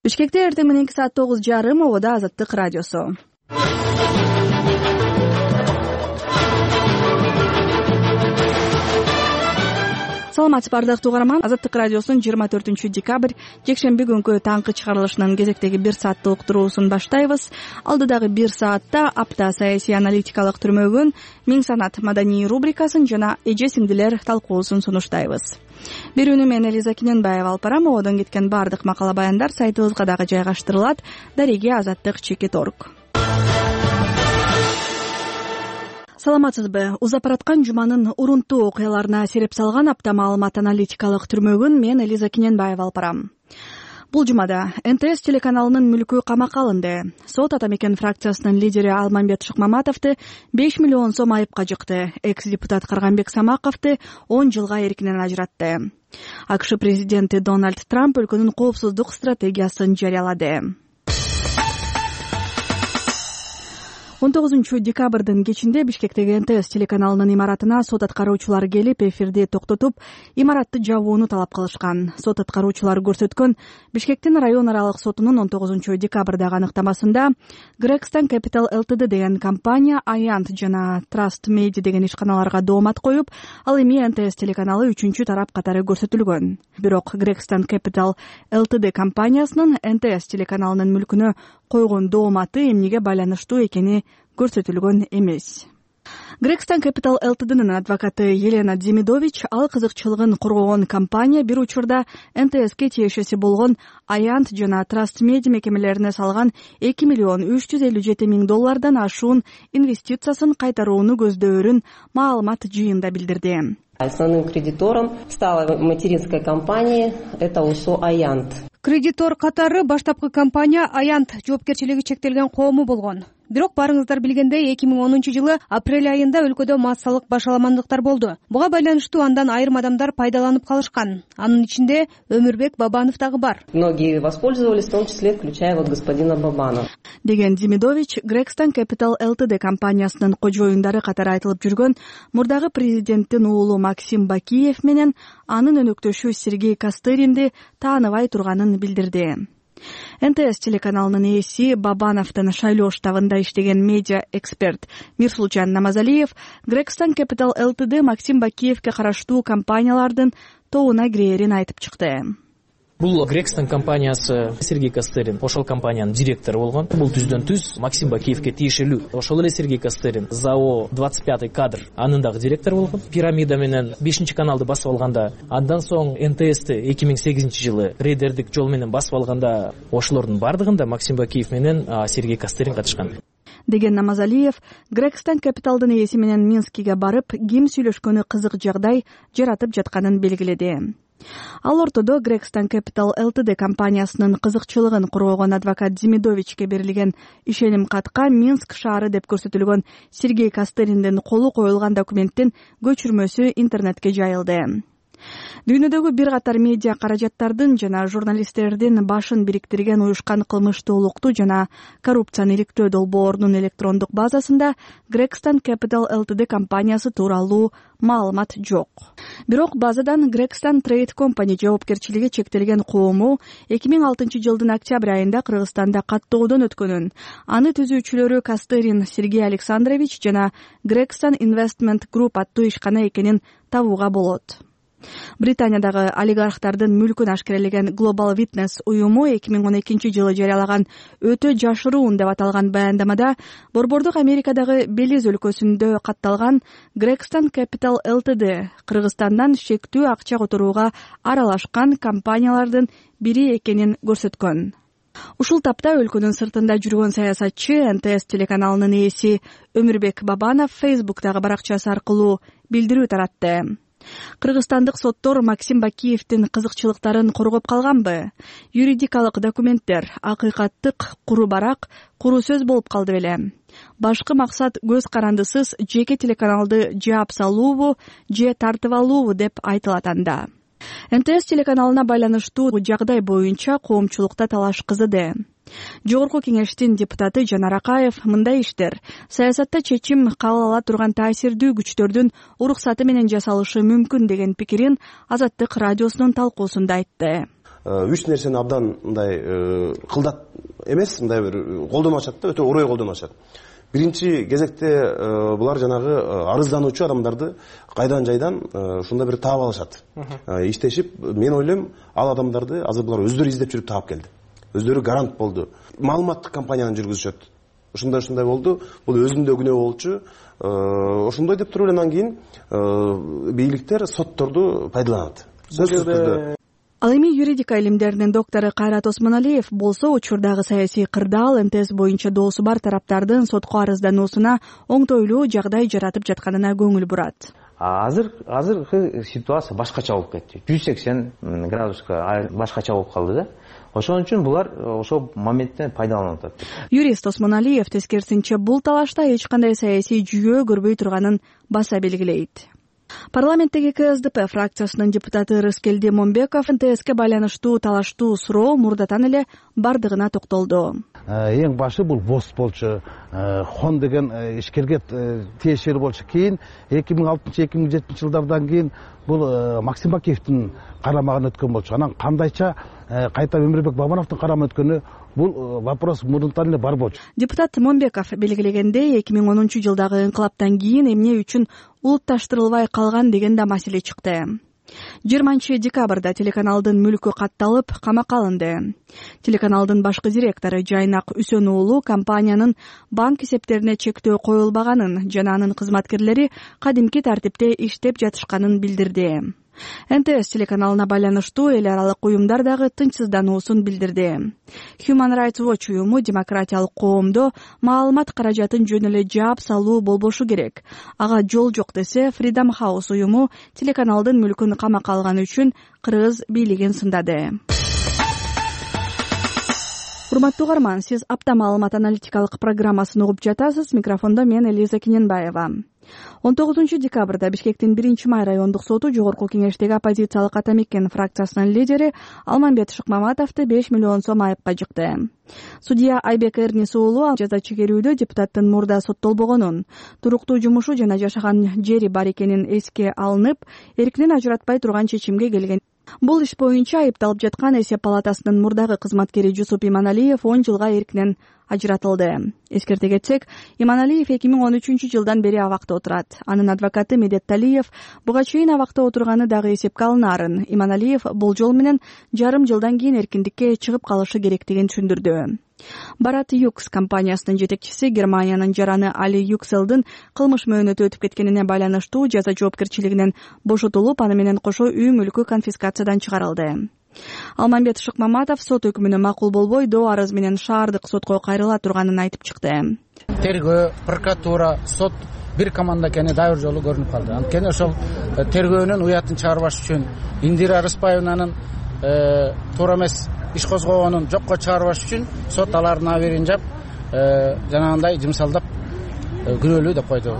Бишкекте эртең мененки саат 9:30 обода Азаттык радиосу. Саламатсыз бардык угарман. Азаттык радиосунун 24 декабрь жекшемби күнкү таңкы чыгарылышынын кезектеги 1 сааттык уктуруусун баштайбыз. Алдыдагы 1 саатта апта саясий аналитикалык түрмөгүн, Миң санат маданий рубрикасын жана эже сиңдилер талкуусун сунуштайбыз. Берүүнү мен Элиза Кененбаева алып барам. Одон кеткен бардык макала баяндар сайтыбызга дагы жайгаштырылат. Дареги azаттык.org. Саламатсызбы? Узапараткан жуманын урунтуу окуяларына сереп салган апта маалымат аналитикалык түрмөгүн мен Элиза Кененбаева алып барам. Бул жумада НТС телеканалынын мүлкү камакка алынды. Сот ата мекен фракциясынын лидери Алмамбет Шыкмаматовду 5 миллион сом айыпка жыкты. Экс-депутат Карганбек Самаковду 10 жылга эркинен ажыратты. АКШ президенти Дональд Трамп өлкөнүн коопсуздук стратегиясын жарыялады. 19 декабрдын кечинде Бишкектеги НТС телеканалынын имаратына сот аткаруучулары келип, эфирди токтотуп, имаратты жабууну талап кылышкан. Сот аткаруучулары көрсөткөн Бишкектин район аралык сотунун 19 декабрдагы аныктамасында Gregson Capital Ltd деген компания Аянт жана Trust Media деген ишканаларга доомат коюп, ал эми НТС телеканалы 3-чү тарап катары көрсөтүлгөн. Бирок Gregson Capital Ltd компаниясынын НТС телеканалынын мүлкүнө койгон дооматы эмнеге байланыштуу экени көрсөтүлгөн эмес. Gregson Capital Ltd'нын адвокаты Елена Демидович ал кызыкчылыгын коргогон компания бир учурда НТСке тиешеси болгон Аянт жана Trust Media мекемелерине салган 2 миллион 357 миң доллардан ашуун инвестициясын кайтарууну көздөөрүн маалымат жыйында билдирди. Основным кредитором стала материнская компания, это УСО Аянт. Кредитор катары баштапкы компания Аянт жоопкерчилиги чектелген коому болгон. Бирок барыңыздар билгендей 2010 жылы апрель айында өлкөдө массалык башаламандыктар болду. Буга байланыштуу андан айрым адамдар пайдаланып калышкан. Анын ичинде Өмүрбек Бабанов дагы бар. Многие воспользовались, в том числе включая господина Бабанова. Деген Демидович Gregson Capital Ltd компаниясынын кожоюндары катары айтылып жүргөн мурдагы президенттин уулу Максим Бакиев менен анын өнөктөшү Сергей Костыринди тааныбай турганын билдирди. НТС телеканалынын ээси Бабановдун шайлоо штабында иштеген медиа эксперт Мирсулжан Намазалиев Gregson Capital Ltd Максим Бакиевке караштуу компаниялардын тобуна кирээрин айтып чыкты. Бул Gregson компаниясы Сергей Костырин ошол компаниянын директору болгон. Бул түздөн-түз Максим Бакиевке тиешелүү. Ошол эле Сергей Костырин ЗАО 25 кадр анын дагы директору болгон. Пирамида менен 5-каналды басып алганда, андан соң НТСти 2008 жылы рейдердик жол менен басып алганда, ошолордун бардыгында Максим Бакиев менен Сергей Костырин катышкан. Деген Намазалиев Gregson Capital'дын ээси менен Минскиге барып, ким сүйлөшкөнү кызык жагдай жаратып жатканын белгиледи. Ал ортодо Gregson Capital Ltd компаниясынын кызыкчылыгын коргогон адвокат Демидовичке берилген ишеним катка Минск шаары деп көрсөтүлгөн Сергей Костыриндин колу коюлган документтин көчүрмөсү интернетке жайылды. Дүйнөдөгү бир катар медиа каражаттардын жана журналисттердин башын бириктирген уюшкан кылмыштуулукту жана коррупцияны иликтөө долбоорунун электрондук базасында Gregson Capital Ltd компаниясы тууралуу маалымат жок. Бирок базадан Gregson Trade Company жоопкерчилиги чектелген коому 2006 жылдын октябрь айында Кыргызстанда каттоодон өткөнүн, аны түзүүчүлөрү Костырин Сергей Александрович жана Gregson Investment Group аттуу ишкана экенин табууга болот. Британиядагы олигархтардын мүлкүн ашкерелеген Global Witness уюму 2012 жылы жарыялаган өтө жашыруун деп аталган баяндамада Борбордук Америкадагы Белиз өлкөсүндө катталган Gregson Capital Ltd Кыргызстандан шектүү акча которууга аралашкан компаниялардын бири экенин көрсөткөн. Ушул тапта өлкөнүн сыртында жүргөн саясатчы НТС телеканалынын ээси Өмүрбек Бабанов Facebook'тагы баракчасы аркылуу билдирүү таратты. Кыргызстандык соттор Максим Бакиевдин кызыкчылыктарын коргоп калганбы? Юридикалык документтер акыйкаттык куру барак, куру сөз болуп калды беле? Башкы максат көз карандысыз жеке телеканалды жаап салуубу, же тартып алуубу деп айтылат анда. НТС телеканалына байланыштуу жагдай боюнча коомчулукта талаш кызыды. Жогорку кеңештин депутаты Жанар Акаев мындай иштер саясатта чечим кабыл ала турган таасирдүү күчтөрдүн уруксаты менен жасалышы мүмкүн деген пикирин Азаттык радиосунун талкуусунда айтты. үч нерсени абдан мындай кылдат эмес, мындай бир колдонуп атышат да, өтө орой колдонуп атышат. Биринчи кезекте булар жанагы арыздануучу адамдарды кайдан жайдан ушундай бир таап алышат. Иштешип, мен ойлойм, ал адамдарды азыр булар өздөрү издеп жүрүп таап келди. Өздөрү гарант болду. Маалыматтык кампанияны жүргүзүшөт. Ушундай болду. Бул өзүндө күнөө болчу. Ошондой деп туруп эле анан кийин бийликтер сотторду пайдаланат. Ал эми юридика илимдеринин доктору Кайрат Осмоналиев болсо учурдагы саясий кырдаал НТС боюнча доосу бар тараптардын сотко арыздануусуна оңтойлуу жагдай жаратып жатканына көңүл бурат. Азыркы ситуация башкача болуп кетти. 180 градуска башкача болуп калды да. Ошон үчүн булар ошол моменттен пайдаланып атат. Юрист Осмоналиев тескерисинче бул талашта эч кандай саясий жүйөө көрбөй турганын баса белгилейт. Парламенттеги КСДП фракциясынын депутаты Рыскелди Момбеков НТСке байланыштуу талаштуу суроо мурдатан эле бардыгына токтолду. Эң башы бул ВОЗ болчу, хон деген ишкерге тиешелүү болчу. Кийин 2006-2007 жылдардан кийин бул Максим Бакиевдин карамагына өткөн болчу. Анан кандайча кайта Өмүрбек Бабановдун карамагына өткөнү бул вопрос мурунтан эле бар болчу. Депутат Момбеков белгилегендей, 2010 жылдагы инкылаптан кийин эмне үчүн улутташтырылбай калган деген да маселе чыкты. 20 декабрда телеканалдын мүлкү катталып, камакка алынды. Телеканалдын башкы директору Жайнак Үсөн уулу компаниянын банк эсептерине чектөө коюлбаганын жана анын кызматкерлери кадимки тартипте иштеп жатышканын билдирди. НТС телеканалына байланыштуу эл аралык уюмдар дагы тынчсыздануусун билдирди. Human Rights Watch уюму демократиялык коомдо маалымат каражатын жөн эле жаап салуу болбошу керек. Ага жол жок десе, Freedom House уюму телеканалдын мүлкүн камакка алганы үчүн кыргыз бийлигин сындады. Урматтуу угарман, сиз апта маалымат аналитикалык программасын угуп жатасыз. Микрофондо мен Элиза Кененбаева. 19 декабрда Бишкектин 1-май райондук соту жогорку кеңештеги оппозициялык Атамекен фракциясынын лидери Алмамбет Шыкмаматовду 5 миллион сом айыпка жыкты. Судья Айбек Эрнис уулу жаза чегерүүдө депутаттын мурда соттолбогонун, туруктуу жумушу жана жашаган жери бар экенин эске алынып, эркинен ажыратпай турган чечимге келген. Бул иш боюнча айыпталып жаткан эсеп палатасынын мурдагы кызматкери Жусуп Иманалиев 10 жылга эркинен ажыратылды. Эскерте кетсек, Иманалиев 2013 жылдан бери абакта отурат. Анын адвокаты Медет Талиев буга чейин абакта отурганы дагы эсепке алынарын. Иманалиев болжол менен жарым жылдан кийин эркиндикке чыгып калышы керектигин түшүндүрдү. Барат Юкс компаниясынын жетекчиси Германиянын жараны Али Юкселдин кылмыш мөөнөтү өтүп кеткенине байланыштуу жаза жоопкерчилигинен бошотулуп, аны менен кошо үй мүлкү конфискациядан чыгарылды. Алмамбет Шыкмаматов сот өкүмүнө макул болбой, доо арыз менен шаардык сотко кайрыла турганын айтып чыкты. Тергөө, прокуратура, сот бир команда экени дайыр жолу көрүнүп калды. Анткени ошол тергөөнүн уятын чыгарбаш үчүн Индира Арыспаевнанын туура эмес иш козгогонун жокко чыгарбаш үчүн сот алардын аберин жап, жанагындай жымсалдап күнөөлүү деп койду.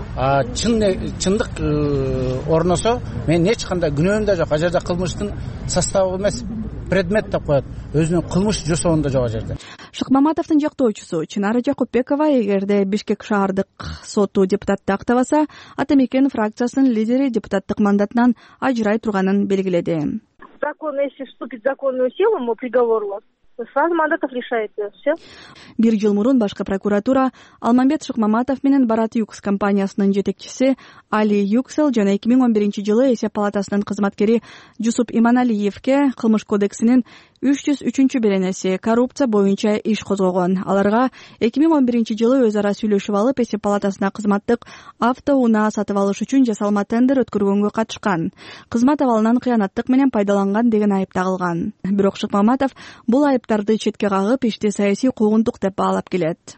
Чындык орносо мен эч кандай күнөөм да жок. А жерде кылмыштын составы эмес, предмет деп коет. Өзүнүн кылмыш жасоонда жок а жерде. Шыкмаматовдун жактоочусу Чынара Жакупбекова эгерде Бишкек шаардык соту депутатты актабаса, Атамекен фракциясынын лидери депутаттык мандатынан ажырай турганын белгиледи. Закон, если вступит в законную силу, приговор у вас, сразу мандатов лишается. Все. 1 жыл мурун башкы прокуратура Алмамбет Шыкмаматов менен Барат Юкс компаниясынын жетекчиси Али Юксел жана 2011 жылы эсеп палатасынын кызматкери Жусуп Иманалиевке кылмыш кодексинин 303 беренеси коррупция боюнча иш козгогон. Аларга 2011 жылы өз ара сүйлөшүп алып, эсеп палатасына кызматтык автоунаа сатып алыш үчүн жасалма тендер өткөргөнгө катышкан. Кызмат абалынан кыянаттык менен пайдаланган деген айып тагылган. Бирок Шыкмаматов бул айыптарды четке кагып, ишти саясий куугунтук деп баалап келет.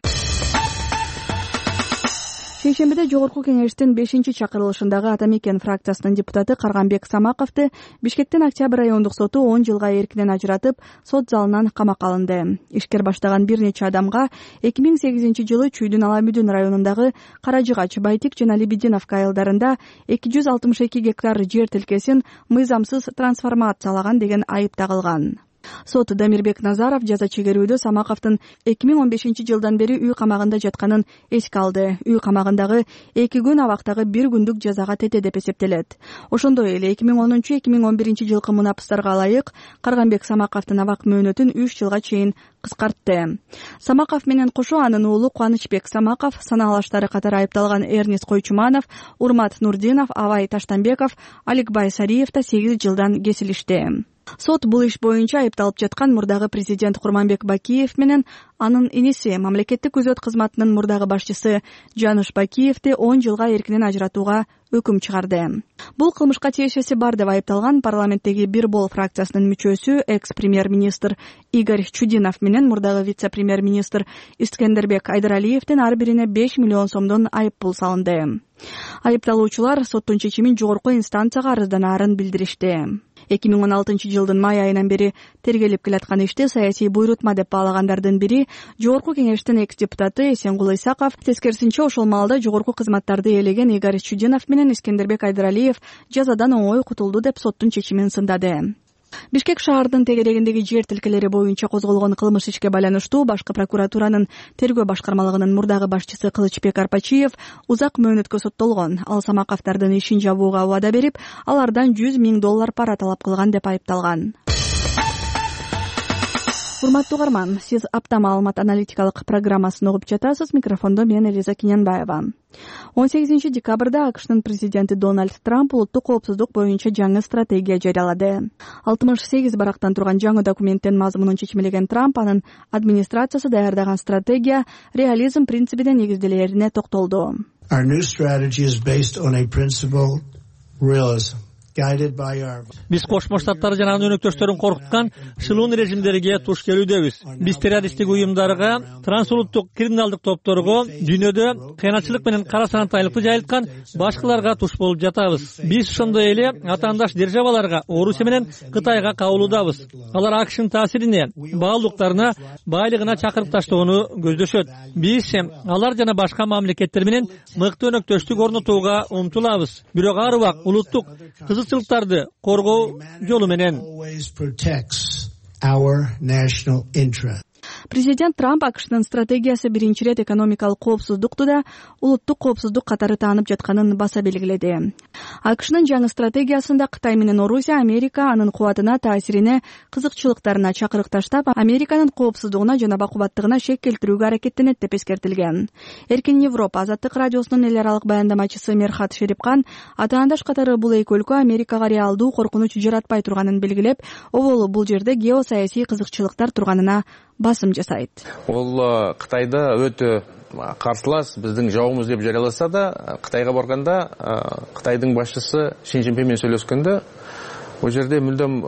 Шейшембиде жогорку кеңештин 5-чакырылышындагы Атамекен фракциясынын депутаты Карганбек Самаковду Бишкектин Октябрь райондук соту 10 жылга эркинен ажыратып, сот залынан камакка алынды. Ишкер баштаган бир нече адамга 2008 жылы Чүйдүн Аламүдүн районундагы Каражыгач, Байтик жана Лебединовка айылдарында 262 гектар жер тилкесин мыйзамсыз трансформациялаган деген айып тагылган. Сот Дамирбек Назаров жаза чегерүүдө Самаковдун 2015 жылдан бери үй камагында жатканын эске алды. Үй камагындагы 2 күн, абактагы 1 күндүк жазага тете деп эсептелет. Ошондой эле 2010-2011 жылкы мунапыстарга ылайык Карганбек Самаковдун абак мөөнөтүн 3 жылга чейин кыскартты. Самаков менен кошо анын уулу Кубанычбек Самаков, санаалаштары катары айыпталган Эрнис Койчуманов, Урмат Нурдинов, Абай Таштанбеков, Аликбай Сариев да 8 жылдан кесилишти. Сот бул иш боюнча айыпталып жаткан мурдагы президент Курманбек Бакиев менен анын иниси, мамлекеттик күзөт кызматынын мурдагы башчысы Жаныш Бакиевди 10 жылга эркинен ажыратууга өкүм чыгарды. Бул кылмышка тиешеси бар деп айыпталган парламенттеги Бир Бол фракциясынын мүчөсү экс-премьер-министр Игорь Чудинов менен мурдагы вице-премьер-министр Искендербек Айдаралиевдин ар бирине 5 миллион сомдон айып пул салынды. Айыпталуучулар соттун чечимин жогорку инстанцияга арызданаарын билдиришти. 2016 жылдын май айынан бери тергелип келаткан ишти саясий буйрутма деп баалагандардын бири жогорку кеңештин экс-депутаты Эсенгул Исаков. Тескерисинче ошол маалда жогорку кызматтарды ээлеген Игорь Чудинов менен Искендербек Айдаралиев жазадан оңой кутулду деп соттун чечимин сындады. Бишкек шаардын тегерегиндеги жер тилкелери боюнча козголгон кылмыш ишке байланыштуу башкы прокуратуранын тергөө башкармалыгынын мурдагы башчысы Кылычбек Арпачиев узак мөөнөткө соттолгон. Ал Самаковдардын ишин жабууга убада берип, алардан $100 000 пара талап кылган деп айыпталган. Урматтуу угарман, сиз апта маалымат аналитикалык программасын угуп жатасыз. Микрофондо мен Элиза Кинянбаева. 18 декабрда АКШнын президенти Дональд Трамп улуттук коопсуздук боюнча жаңы стратегия жарыялады. 68 барактан турган жаңы документтин мазмунун чечмелеген Трамп анын администрациясы даярдаган стратегия реализм принцибине негизделерине токтолду. Our new strategy is based on a principle realism. Биз Кошмо Штаттар жана анын өнөктөштөрүн коркуткан шылуун режимдерге туш келүүдөбүз. Биз террористтик уюмдарга, трансулуттук криминалдык топторго, дүйнөдө кыянатчылык менен кара санатайлыкты жайылткан башкаларга туш болуп жатабыз. Биз ошондой эле атаандаш державаларга, Орусия менен Кытайга кабылуудабыз. Алар АКШнын таасирине, баалуулуктарына, байлыгына чакырып таштоону көздөшөт. Биз алар жана башка мамлекеттер менен мыкты өнөктөштүк орнотууга умтулабыз. Бирок ар убак улуттук кызыкчылыктарды коргоо жолу менен. Президент Трамп АКШнын стратегиясы биринчи ирет экономикалык коопсуздукту да улуттук коопсуздук катары таанып жатканын баса белгиледи. АКШнын жаңы стратегиясында Кытай менен Орусия Америка анын кубатына, таасирине, кызыкчылыктарына чакырык таштап, Американын коопсуздугуна жана бакубаттыгына шек келтирүүгө аракеттенет деп эскертилген. Эркин Европа Азаттык радиосунун эл аралык баяндамачысы Мерхат Шерипкан атаандаш катары бул эки өлкө Америкага реалдуу коркунуч жаратпай турганын белгилеп, оболу бул жерде геосаясий кызыкчылыктар турганына басым жасайт. Ол Кытайда өтө карсылас, биздин жауымыз деп жарыяласа да, Кытайга барганда Кытайдын башчысы Шин Цзиньпин менен сүйлөшкөндө ол жерде мүлдөм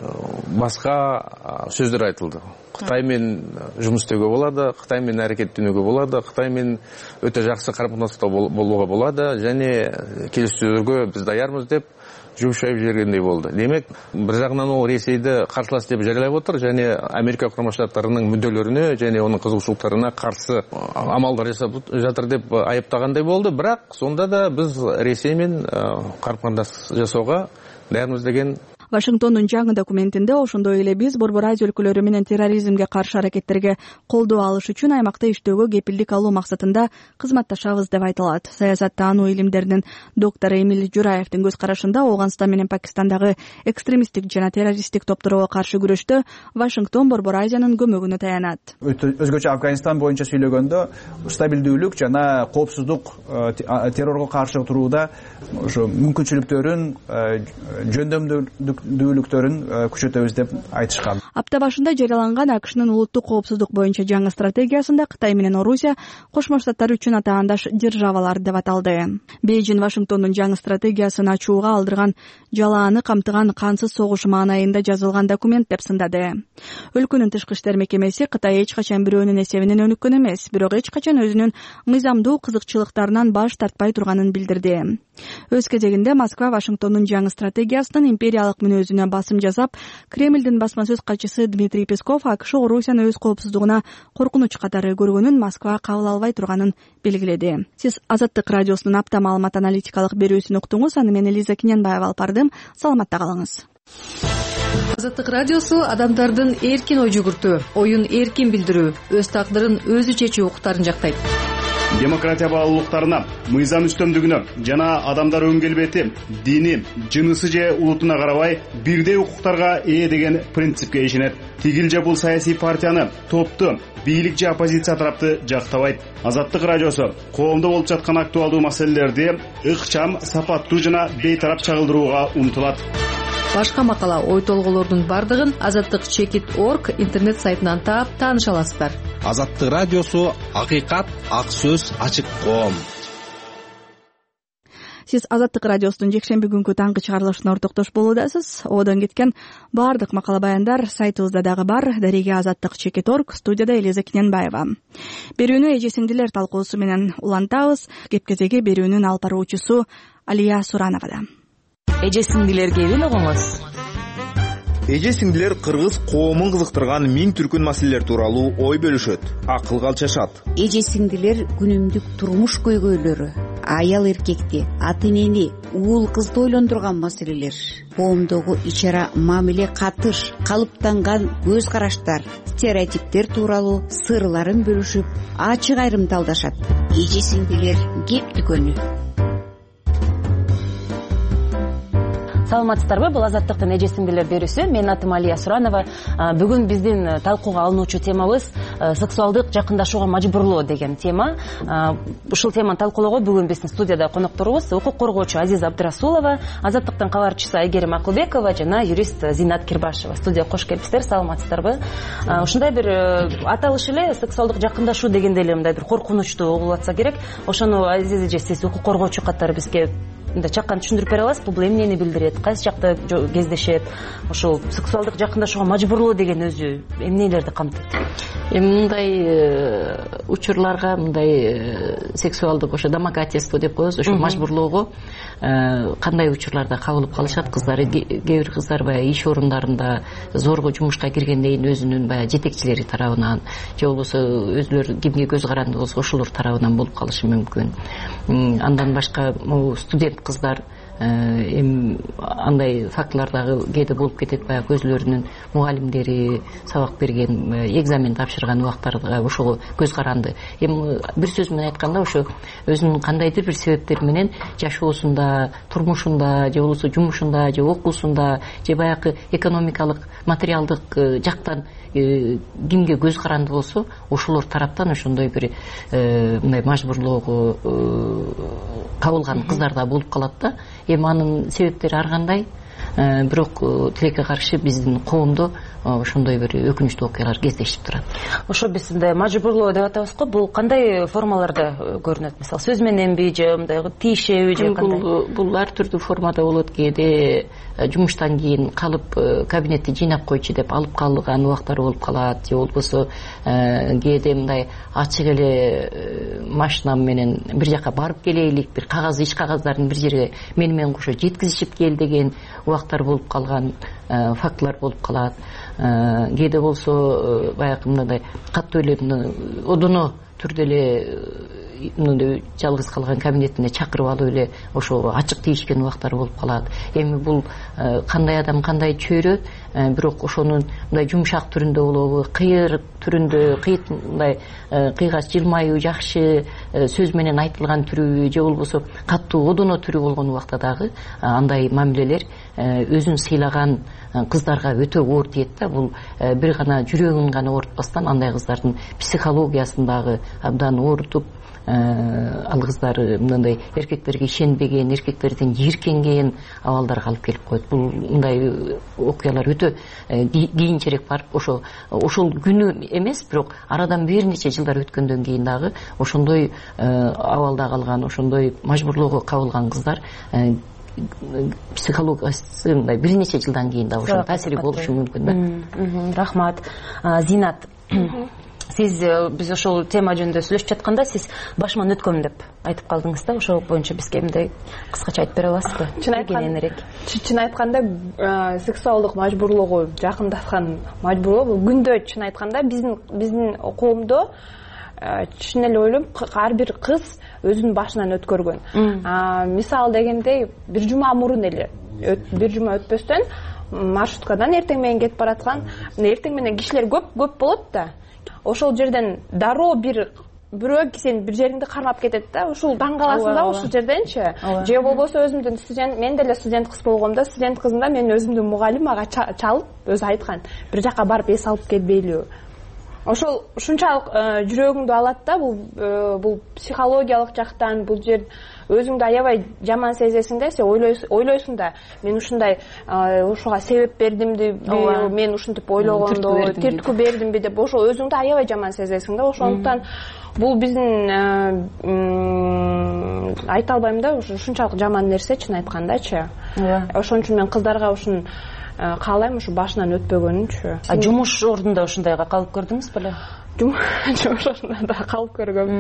башка сөздөр айтылды. Кытай менен жумуш істөөгө болот, Кытай менен аракеттенүүгө болот, Кытай менен өтө жакшы карым-катынашта болууга болот, және келиссөзгө биз даярбыз деп жумшайып жибергендей болду. Демек, бир жагынан ол Ресейди карсылас деп жарыялап отур, және Америка Курма Штаттарынын мүддөлөрүнө және анын кызыкчылыктарына каршы амалдар жасап жатыр деп айыптагандай болду. Бирок сонда да биз Ресей менен карым-катынаш жасоого даярбыз деген. Вашингтондун жаңы документинде ошондой эле биз Борбор Азия өлкөлөрү менен терроризмге каршы аракеттерге колдоо алыш үчүн аймакта иштөөгө кепилдик алуу максатында кызматташабыз деп айтылат. Саясаттануу илимдеринин доктору Эмиль Жураевдин көз карашында Ооганстан менен Пакистандагы экстремисттик жана террористтик топторго каршы күрөштө Вашингтон Борбор Азиянын көмөгүнө таянат. Өзгөчө Афганистан боюнча сүйлөгөндө стабилдүүлүк жана коопсуздук террорго каршы турууда ошо мүмкүнчүлүктөрүн жөндөмдүүлүктөрүн күчөтөбүз деп айтышкан. Апта башында жарыяланган АКШнын улуттук коопсуздук боюнча жаңы стратегиясында Кытай менен Орусия Кошмо Штаттар үчүн атаандаш державалар деп аталды. Бейжин Вашингтондун жаңы стратегиясын ачууга алдырган жалааны камтыган кансыз согуш маанайында жазылган документ деп сындады. Өлкөнүн тышкы иштер мекемеси Кытай эч качан бирөөнүн эсебинен өнүккөн эмес, бирок эч качан өзүнүн мыйзамдуу кызыкчылыктарынан баш тартпай турганын билдирди. Өз кезегинде Москва Вашингтондун жаңы стратегиясынын империялык мүнөзүнө басым жасап, Кремлдин басма сөз катчысы Дмитрий Песков АКШ Орусияны өз коопсуздугуна коркунуч катары көргөнүн Москва кабыл албай турганын белгиледи. Сиз Азаттык радиосунун апта маалымат аналитикалык берүүсүн уктуңуз. Аны мен Элиза Кинянбаева алып бардым. Саламатта калыңыз. Азаттык радиосу адамдардын эркин ой жүгүртүү, оюн эркин билдирүү, өз тагдырын өзү чечүү укуктарын жактайт. Демократия баалуулуктарына, мыйзам үстөмдүгүнө жана адамдар өн келбети, дини, жынысы же улутуна карабай бирдей укуктарга ээ деген принципке ишенет. Тигил же бул саясий партияны, топту, бийлик же оппозиция тарапты жактабайт. Азаттык радиосу коомдо болуп жаткан актуалдуу маселелерди ыкчам, сапаттуу жана бейтарап чагылдырууга умтулат. Башка макала, ой толголордун бардыгын azattik.org интернет сайтынан таап тааныша аласыздар. Азаттык радиосу акыйкат, ак сөз, ачык коом. Сиз Азаттык радиосунун жекшемби күнкү таңкы чыгарылышына ортоктош болуудасыз. Одон кеткен баардык макала баяндар сайтыбызда дагы бар. Дареге azattik.org, студияда Элиза Кененбаева. Берүүнү эже сиңдилер талкуусу менен улантабыз. Кепкезеги берүүнүн алып баруучусу Алия Суранова. Эже сиңдилер кебин угуңуз. Эже сиңдилер кыргыз коомун кызыктырган миң түркүн маселелер тууралуу ой бөлүшөт, акыл калчашат. Эже сиңдилер күнүмдүк турмуш көйгөйлөрү, аял эркекти, ата энени, уул кызды ойлондурган маселелер, коомдогу ичара мамиле катыш, калыптанган көз караштар, стереотиптер тууралуу сырларын бөлүшүп, ачык айрымдалдашат. Эже сиңдилер кеп дүкөнү. Саламатсыздарбы? Бул Азаттыктын эже сиңдилер берүүсү. Менин атым Алия Суранова. Бүгүн биздин талкууга алынуучу темабыз сексуалдык жакындашууга мажбурлоо деген тема. Ушул теманы талкуулоого бүгүн биздин студияда конокторубуз укук коргоочу Азиза Абдырасулова, Азаттыктын кабарчысы Айгерим Акылбекова жана юрист Зинат Кирбашева. Студияга кош келипсиздер. Саламатсыздарбы? Ушундай бир аталыш эле сексуалдык жакындашуу дегенде эле мындай бир коркунучтуу угулуп атса керек. Ошону Азиза эже, сиз укук коргоочу катары бизге чакан түшүндүрүп бере аласыз? Бул эмнени билдирет? Кайсы жакта кездешет? Ошол сексуалдык жакындашууга мажбурлоо деген өзү эмнелерди камтыйт? Мындай учурларга, мындай сексуалдык ошо домогательство деп коебуз, ошо мажбурлоого кандай учурларда кабылып калышат кыздар? Кээ бир кыздар баягы иш орундарында зорго жумушка киргенден кийин өзүнүн баягы жетекчилери тарабынан же болбосо өзүлөрү кимге көз каранды болсо ошолор тарабынан болуп калышы мүмкүн. Андан башка студент кыздар эми андай фактылар дагы кээде болуп кетет. Баягы өзүлөрүнүн мугалимдери сабак берген, экзамен тапшырган убактарда ошого көз каранды. Эми бир сөз менен айтканда ошо өзүнүн кандайдыр бир себептер менен жашоосунда, турмушунда же болбосо жумушунда же окуусунда же баягы экономикалык, материалдык жактан кимге көз каранды болсо ошолор тараптан ошондой бир мындай мажбурлоого кабылган кыздар да болуп калат да. Эми анын себептери ар кандай, бирок тилекке каршы биздин коомдо ошондой бир өкүнүчтүү окуялар кездешип турат. Ошо биз мындай мажбурлоо деп атабыз го. Бул кандай формаларда көрүнөт? Мисалы сөз мененби же мындай тиешеби же кандай? Бул ар түрдүү формада болот. Кээде жумуштан кийин калып кабинетти жыйнап койчу деп алып калган убактар болуп калат, же болбосо кээде мындай ачык эле машинам менен бир жака барып келейлик, бир кагаз, иш кагаздарын бир жерге мени менен кошо жеткизишип кел деген убактар болуп калган, фактылар болуп калат. Кээде болсо баягы мындай катуу эле одоно түрдө эле мындай жалгыз калган кабинетине чакырып алып эле ошо ачык тийишкен убактар болуп калат. Эми бул кандай адам кандай чөйрө, бирок ошонун мындай жумшак түрүндө болобу, кыйыр түрүндө, мындай кыйгач жылмаюу жакшы сөз менен айтылган түрү же болбосо катуу одоно түрү болгон убакта дагы андай мамилелер өзүн сыйлаган кыздарга өтө оор тиет да. Бул бир гана жүрөгүн гана оорутпастан андай кыздардын психологиясын дагы абдан оорутуп, ал кыздар мындай эркектерге ишенбеген, эркектерден жийиркенген абалдарга алып келип коет. Бул мындай окуялар өтө кийинчерээк барып, ошол күнү эмес, бирок арадан бир нече жылдар өткөндөн кийин дагы ошондой абалда калган, ошондой мажбурлоого кабылган кыздар психологиясы мындай бир нече жылдан кийин да ошо таасири болушу мүмкүн да. Рахмат. Зинат, сиз биз ошол тема жөнүндө сүйлөшүп жатканда сиз башыман өткөм деп айтып калдыңыз да. Ошол боюнча бизге мындай кыскача айтып бере аласызбы? Чын айтканда сексуалдык мажбурлоого жакындаткан мажбурлоо бул күндө, чын айтканда биздин коомдо чын эле ойлойм, ар бир кыз өзүнүн башынан өткөргөн. Мисалы дегенде бир жума мурун эле, бир жума өтпөстөн маршруткадан эртең менен кетип бараткан, эртең менен кишилер көп болот да. Ошол жерден дароо бирөө сен бир жериңди кармап кетет да, ушул таң каласың да ушул жерденчи. Же болбосо өзүмдүн студент, мен деле студент кыз болгомда, студент кызында мен өзүмдүн мугалим ага чалып өзү айткан, бир жака барып эс алып келбейлиби. Ошол ушунчалык жүрөгүңдү алат да, бул психологиялык жактан, бул жер өзүңдү аябай жаман сезесиң да, сен ойлойсуң да, мен ушундай ушуга себеп бердимби, мен ушинтип ойлогондо түрткү бердимби деп, ошо өзүңдү аябай жаман сезесиң да. Ошондуктан бул биздин айта албайм да, ушунчалык жаман нерсе чын айткандачы. Ошон үчүн мен кыздарга ушун каалайм, ушу башынан өтпөгөнүнчү. Жумуш ордунда ушундайга калып көрдүңүз беле? Жумуш ордунда да калып көргөм.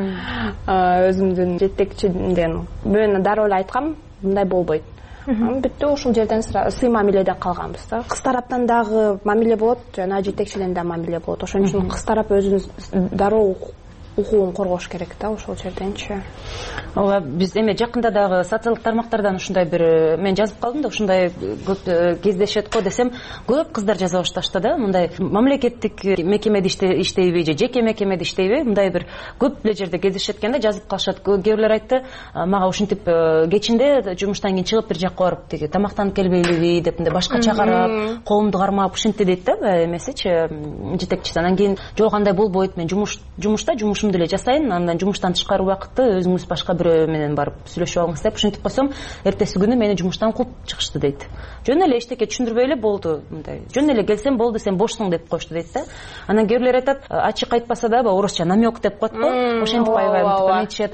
Өзүмдүн жетекчимден мен дароо эле айткам, мындай болбойт. Бүттү, ошол жерден сый мамиледе калганбыз да. Кыз тараптан дагы мамиле болот, жана жетекчиден да мамиле болот. Ошон үчүн кыз тарап өзүнүн дароо укугун коргош керек да ошол жерденчи. Ооба, биз эми жакында дагы социалдык тармактардан ушундай бир мен жазып калдым да, ушундай көп кездешет го десем, көп кыздар жаза башташты да, мындай мамлекеттик мекемеде иштейби же жеке мекемеде иштейби, мындай бир көп эле жерде кездешет экен да, жазып калышат. Кээ бирлер айтты, мага ушинтип кечинде жумуштан кийин чыгып бир жакка барып тиги тамактанып келбейлиби деп, мындай башкача карап, колумду кармап ушинтти дейт да эмесичи, жетекчиси. Анан кийин жок, андай болбойт, мен жумушта жумушумду эле жасайын, андан жумуштан тышкары убакытты өзүңүз башка бирөө менен барып сүйлөшүп алыңыз деп ушинтип койсом, эртеси күнү мени жумуштан кууп чыгышты дейт. Жөн эле эчтеке түшүндүрбөй эле болду, мындай жөн эле келсем болду, сен бошсуң деп коюшту дейт да. Анан кээ бирлер айтат, ачык айтпаса да орусча намек деп коет го, ошентип айтышат,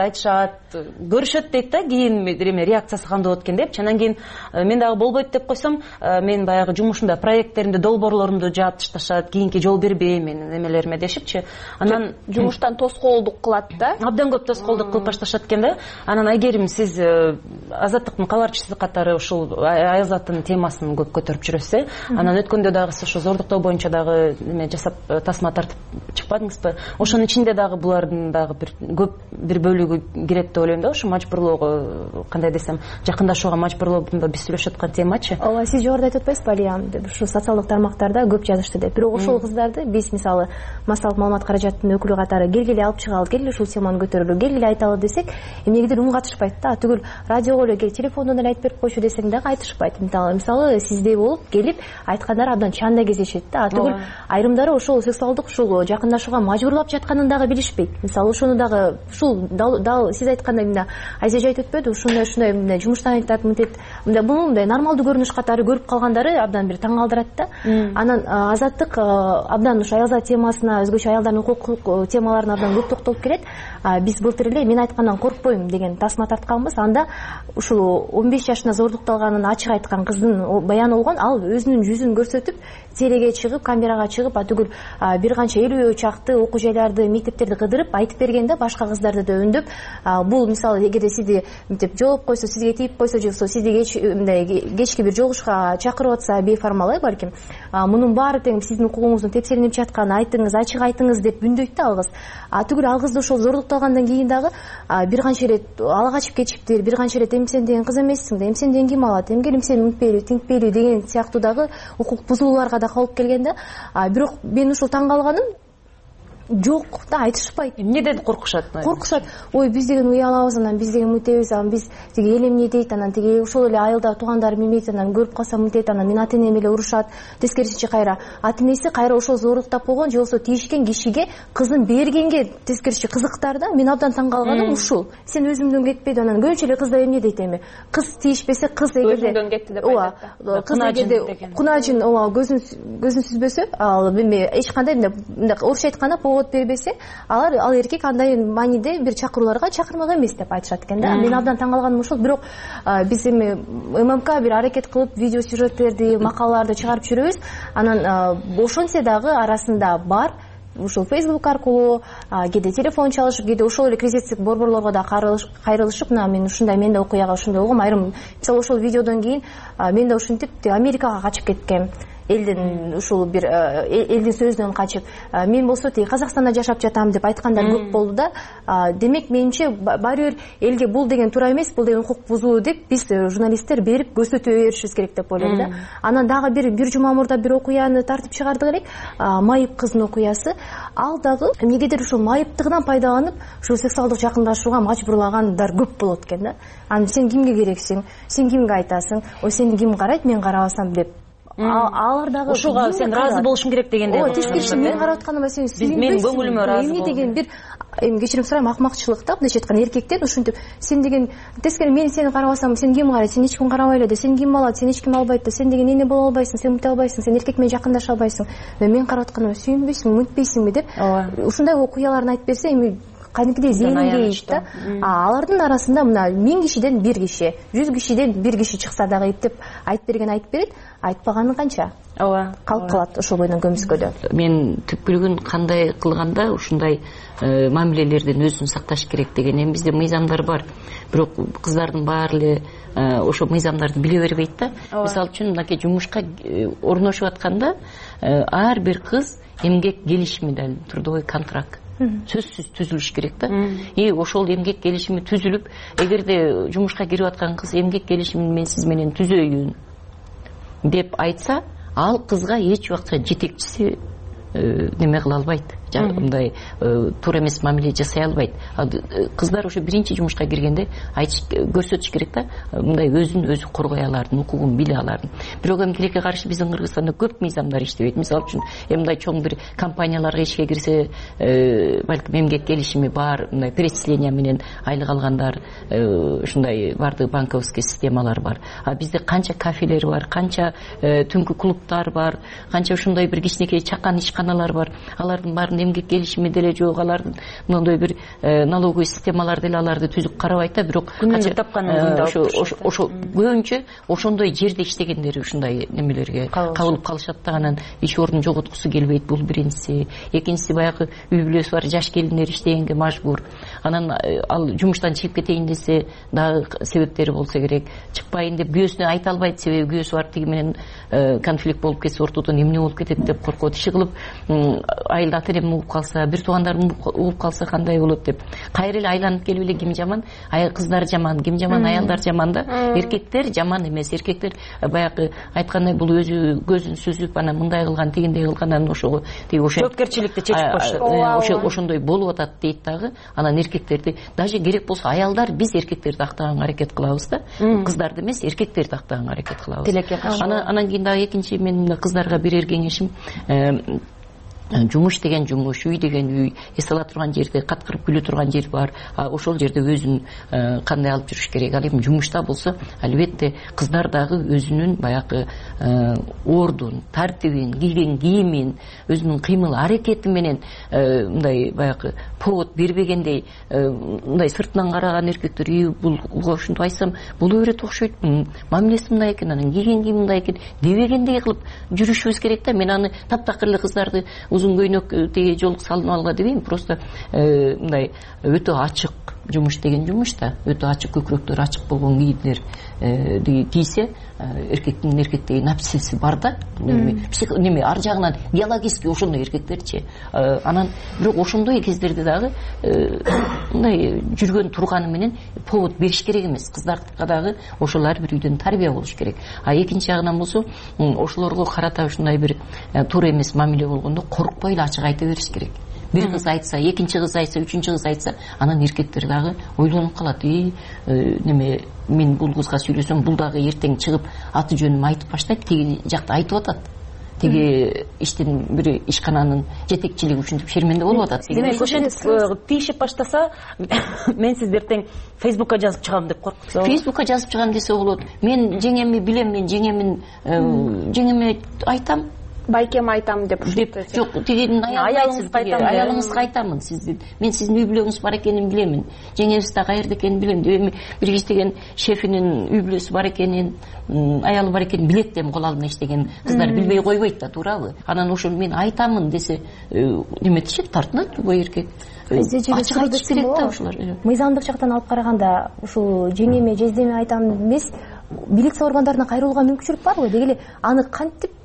көрүшөт дейт да, кийин реакциясы кандай болот экен деп. Анан кийин мен дагы болбойт деп койсом, мен баягы жумушумда проекттеримди, долбоорлорумду жаап ташташат, кийинки жол бербейм менин эмелериме дешипчи. Анан жумуштан тоскоолдук кылат да. Абдан көп тоскоолдук кылып башташат экен да. Анан айгерим сиз Азаттыктын кабарчысы катары ушул Аязаттын темасын көп көтөрүп жүрөсүз, анан өткөндө дагы сиз ошо зордуктоо боюнча дагы эме жасап тасма тартып чыкпадыңызбы? Ошонун ичинде дагы булардын дагы бир бөлүгү кирет деп ойлойм да, ошо мажбурлоого, кандай десем, жакындашууга мажбурлоо биз сүйлөшүп аткан темачы. Ооба, сиз жогоруда айтып атпайсызбы Алия? Ушу социалдык тармактарда көп жазышты деп. Бирок ошол кыздарды биз мисалы массалык маалымат каражатынын өкүлү катары келгиле алып чыгалы, келгиле ушул теманы көтөрөлү, келгиле айталы десек, эмнегедир үн катышпайт да. Түгүл радиого эле телефондон эле айтып берип койчу десең дагы айтышпайт. Мисалы сиздей болуп келип айткандар абдан чанда кездешет да. Түгүл айрымдары ошол сексуалдык ушул жакындашууга мажбурлап жатканын дагы билишпейт. Мисалы ошону дагы ушул дал сиз айткандай мына Айзеже айтып өтпөдү, ушундай жумуштан айтат, мынтет, мындай нормалдуу көрүнүш катары көрүп калгандары абдан бир таң калтырат да. Анан Азаттык абдан ушу аялдар темасына, өзгөчө аялдардын укук темаларына абдан көп токтолуп келет. Биз былтыр эле мен айткандан коркпойм деген тасма тартканбыз. Анда ушул 15 жашына зордукталганын ачык айткан кыздын баяны болгон. Ал өзүнүн жүзүн көрсөтүп, телеге чыгып, камерага чыгып, түгүл бир канча 50 чакты окуу жайларды, мектептерди кыдырып айтып берген да, башка кыздарды да өндөп. Бул мисалы эгерде сизди мынтип жоолоп койсо, сизге тийип койсо, же сизди кечки бир жолугушка чакырып атса, бейформал балким, мунун баары тең сиздин укугуңуздун тепселенип жаткан, айтыңыз, ачык айтыңыз деп бүндөйт да ал кыз. Түгүл ал кызды ошол зордукталгандан кийин дагы бир канча ирет ала качып кетишиптир, бир канча ирет эми сен деген кыз эмессиң да, эми сен деген ким алат, эмгелим сени үмүтпейли, тиңтпейли деген сыяктуу дагы укук бузууларга да алып келген да. Бирок мен ушул таң калганым, жок да, айтышпайт. Эмнеден коркушат? Коркушат. Ой, биз деген уялабыз, анан биз деген мынтебиз, анан биз тиги эл эмне дейт, анан тиги ошол эле айылда туугандар билбейт, анан көрүп калса мынтет, анан мен ата энем эле урушат. Тескерисинче кайра ата энеси кайра ошол зорлуктап койгон же болбосо тийишкен кишиге кызын бергенге тескерисинче кызыктар да. Мен абдан таң калганым ушул. Сен өзүңдөн кетпейди, анан көбүнчө эле кыздар эмне дейт эми? Кыз тийишпесе, кыз эгерде өзүңдөн кетти деп айтат. Кыз эгерде кунажын, көзүн сүзбөсө, ал эми эч кандай мындай орусча айтканда повод бербесе, ал эркек андай мааниде бир чакырууларга чакырмак эмес деп айтышат экен да. Мен абдан таң калганым ушул. Бирок биз эми ММК бир аракет кылып видео сюжеттерди, макалаларды чыгарып жүрөбүз. Анан ошентсе дагы арасында бар ушул Facebook аркылуу кээде телефон чалышып, кээде ошол эле кризистик борборлорго да кайрылышып, мен ушундай, мен да окуяга ушундай болгом. Айрым мисалы ошол видеодон кийин мен да ушинтип Америкага качып кеткем. элдин ушул бир элдин сөзүнөн качып мен болсо тиги Казакстанда жашап жатам деп айткандар көп болду да. Демек менимче баары бир элге бул деген туура эмес, бул деген укук бузуу деп биз журналисттер берип көрсөтө беришибиз керек деп ойлойм да. Анан дагы бир жума мурда бир окуяны тартып чыгардык элек, майып кыздын окуясы. Ал дагы эмнегедир ушул майыптыгынан пайдаланып ушул сексуалдык жакындашууга мажбурлагандар көп болот экен да. Анан сен кимге керексиң, сен кимге айтасың, ой сени ким карайт, мен карабасам деп. Алар дагы ушуга сен разы болушуң керек дегендей. Тескерисинче мен карап атканыма сен сүйүнбөйсүң. Мен көңүлүмө разы болдум. Деген бир кечирим сурайм, акмакчылык да, мындайча айтканда эркектен ушинтип сен деген тескери мен сени карабасам сен ким карайт, сен эч ким карабай эле да, сен ким алат, сен эч ким албайт да, сен деген эне боло албайсың, сен мынтип албайсың, сен эркек менен жакындаша албайсың. Мен карап атканыма сүйүнбөйсүңбү, үмүтпөйсүңбү деп ушундай окуяларын айтып берсе эми кадимкидей зээнинге ийит да. Алардын арасында мына 1000 кишиден 1 киши, 100 кишиден 1 киши чыкса дагы деп айтып берген айтып берет, айтпаганы канча? Ооба. Калып калат ошол бойдон көмүскөдө. Мен түпкүлүгүн кандай кылганда ушундай мамилелерден өзүн сакташ керек деген эми бизде мыйзамдар бар. Бирок кыздардын баары эле ошо мыйзамдарды биле бербейт да. Мисалы үчүн мынакей жумушка орношуп атканда ар бир кыз эмгек келишими дал трудовой контракт сөзсүз түзүлүш керек да. Ошол эмгек келишими түзүлүп, эгерде жумушка кирип аткан кыз эмгек келишимин мен сиз менен түзөйүн деп айтса, ал кызга эч убакта жетекчиси неме кыла албайт, мындай туура эмес мамиле жасай албайт. Кыздар ошо биринчи жумушка киргенде көрсөтүш керек да, мындай өзүн өзү коргой алардын, укугун биле алардын. Бирок эми тилекке каршы биздин Кыргызстанда көп мыйзамдар иштебейт. Мисалы үчүн мындай чоң бир компанияларга ишке кирсе, балким эмгек келишими бар, мындай перечисление менен айлык алгандар, ушундай бардык банковский системалар бар. А бизде канча кафелер бар, канча түнкү клубтар бар, канча ушундай бир кичинекей чакан ишканалар бар. Алардын баарын эмгек келишими деле жок, алардын мондой бир налоговый системалар деле аларды түзүп карабайт да. Бирок ошо көбүнчө ошондой жерде иштегендер ушундай немелерге кабылып калышат да. Анан иш ордун жоготкусу келбейт, бул биринчиси. Экинчиси баягы үй бүлөсү бар жаш келиндер иштегенге мажбур. Анан ал жумуштан чыгып кетейин десе дагы себептери болсо керек. Чыкпайын деп күйөөсүнө айта албайт, себеби күйөөсү бар, тиги менен конфликт болуп кетсе ортодон эмне болуп кетет деп коркот. Иши кылып айылда ата энем угуп калса, бир туугандарым угуп калса кандай болот деп кайра эле айланып келип эле ким жаман, кыздар жаман, ким жаман, аялдар жаман да. Эркектер жаман эмес. Эркектер баягы айткандай бул өзү көзүн сүзүп анан мындай кылган, тигиндей кылган, анан ошого тиги жоопкерчиликти чечип коюшат. Ошондой болуп атат дейт дагы. Анан эркектерди даже керек болсо аялдар биз эркектерди актаганга аракет кылабыз да. Кыздарды эмес, эркектерди актаганга аракет кылабыз. Анан кийин дагы экинчи мен кыздарга берер кеңешим, жумуш деген жумуш, үй деген үй, эс ала турган жерде, каткырып күлө турган жер бар. Ошол жерде өзүн кандай алып жүрүш керек. Ал эми жумушта болсо, албетте кыздар дагы өзүнүн баягы ордун, тартибин, кийген кийимин, өзүнүн кыймыл аракети менен мындай баягы повод бербегендей, мындай сыртынан караган эркектер бул ушинтип айтсам боло берет окшойт, мамилеси мындай экен, анан кийген кийими мындай экен дебегендей кылып жүрүшүбүз керек да. Мен аны таптакыр эле кыздарды узун көйнөк тиги жолук салынып алга дебейм, просто мындай өтө ачык жумуш деген жумуш да, өтө ачык көкүрөктөр ачык болгон кийимдер кийсе, эркектеги напсиси бар да. Неме ар жагынан биологически ошондой эркектерчи. Анан бирок ошондой кездерде дагы мындай жүргөн турганы менен повод бериш керек эмес. Кыздардыкка дагы ошол ар бир үйдөн тарбия болуш керек. Экинчи жагынан болсо, ошолорго карата ушундай бир туура эмес мамиле болгондо коркпой эле ачык айта бериш керек. Бир кыз айтса, экинчи кыз айтса, үчүнчү кыз айтса, анан эркектер дагы ойлонуп калат. Неме мен бул кызга сүйлөсөм, бул дагы эртең чыгып аты жөнүм айтып баштайт, тиги жакта айтып атат. Тиги иштин бир ишкананын жетекчилиги ушинтип шерменде болуп атат. Демек ошентип тийишип баштаса, мен сизди эртең Фейсбукка жазып чыгам деп коркпусуз. Фейсбукка жазып чыгам десе болот. Мен жеңемми билем, мен жеңеме айтам. Байкем айтам деп. Жок, тигинин аялыңызга айтамын сиздин. Мен сиздин үй бүлөңүз бар экенин билемин. Жеңеңиз да каерде экенин билем. Бир иштеген шефинин үй бүлөсү бар экенин, аялы бар экенин билет дем, кол алдына иштеген кыздар билбей койбойт да, туурабы? Анан ошол мен айтамын десе, неметишет, тартынат любой эркек. Ачык айтыш керек да ошолор. Мыйзамдык жактан алып караганда ушул жеңеме, жездеме айтам эмес, милиция органдарына кайрылууга мүмкүнчүлүк барбы? Дегеле аны кантип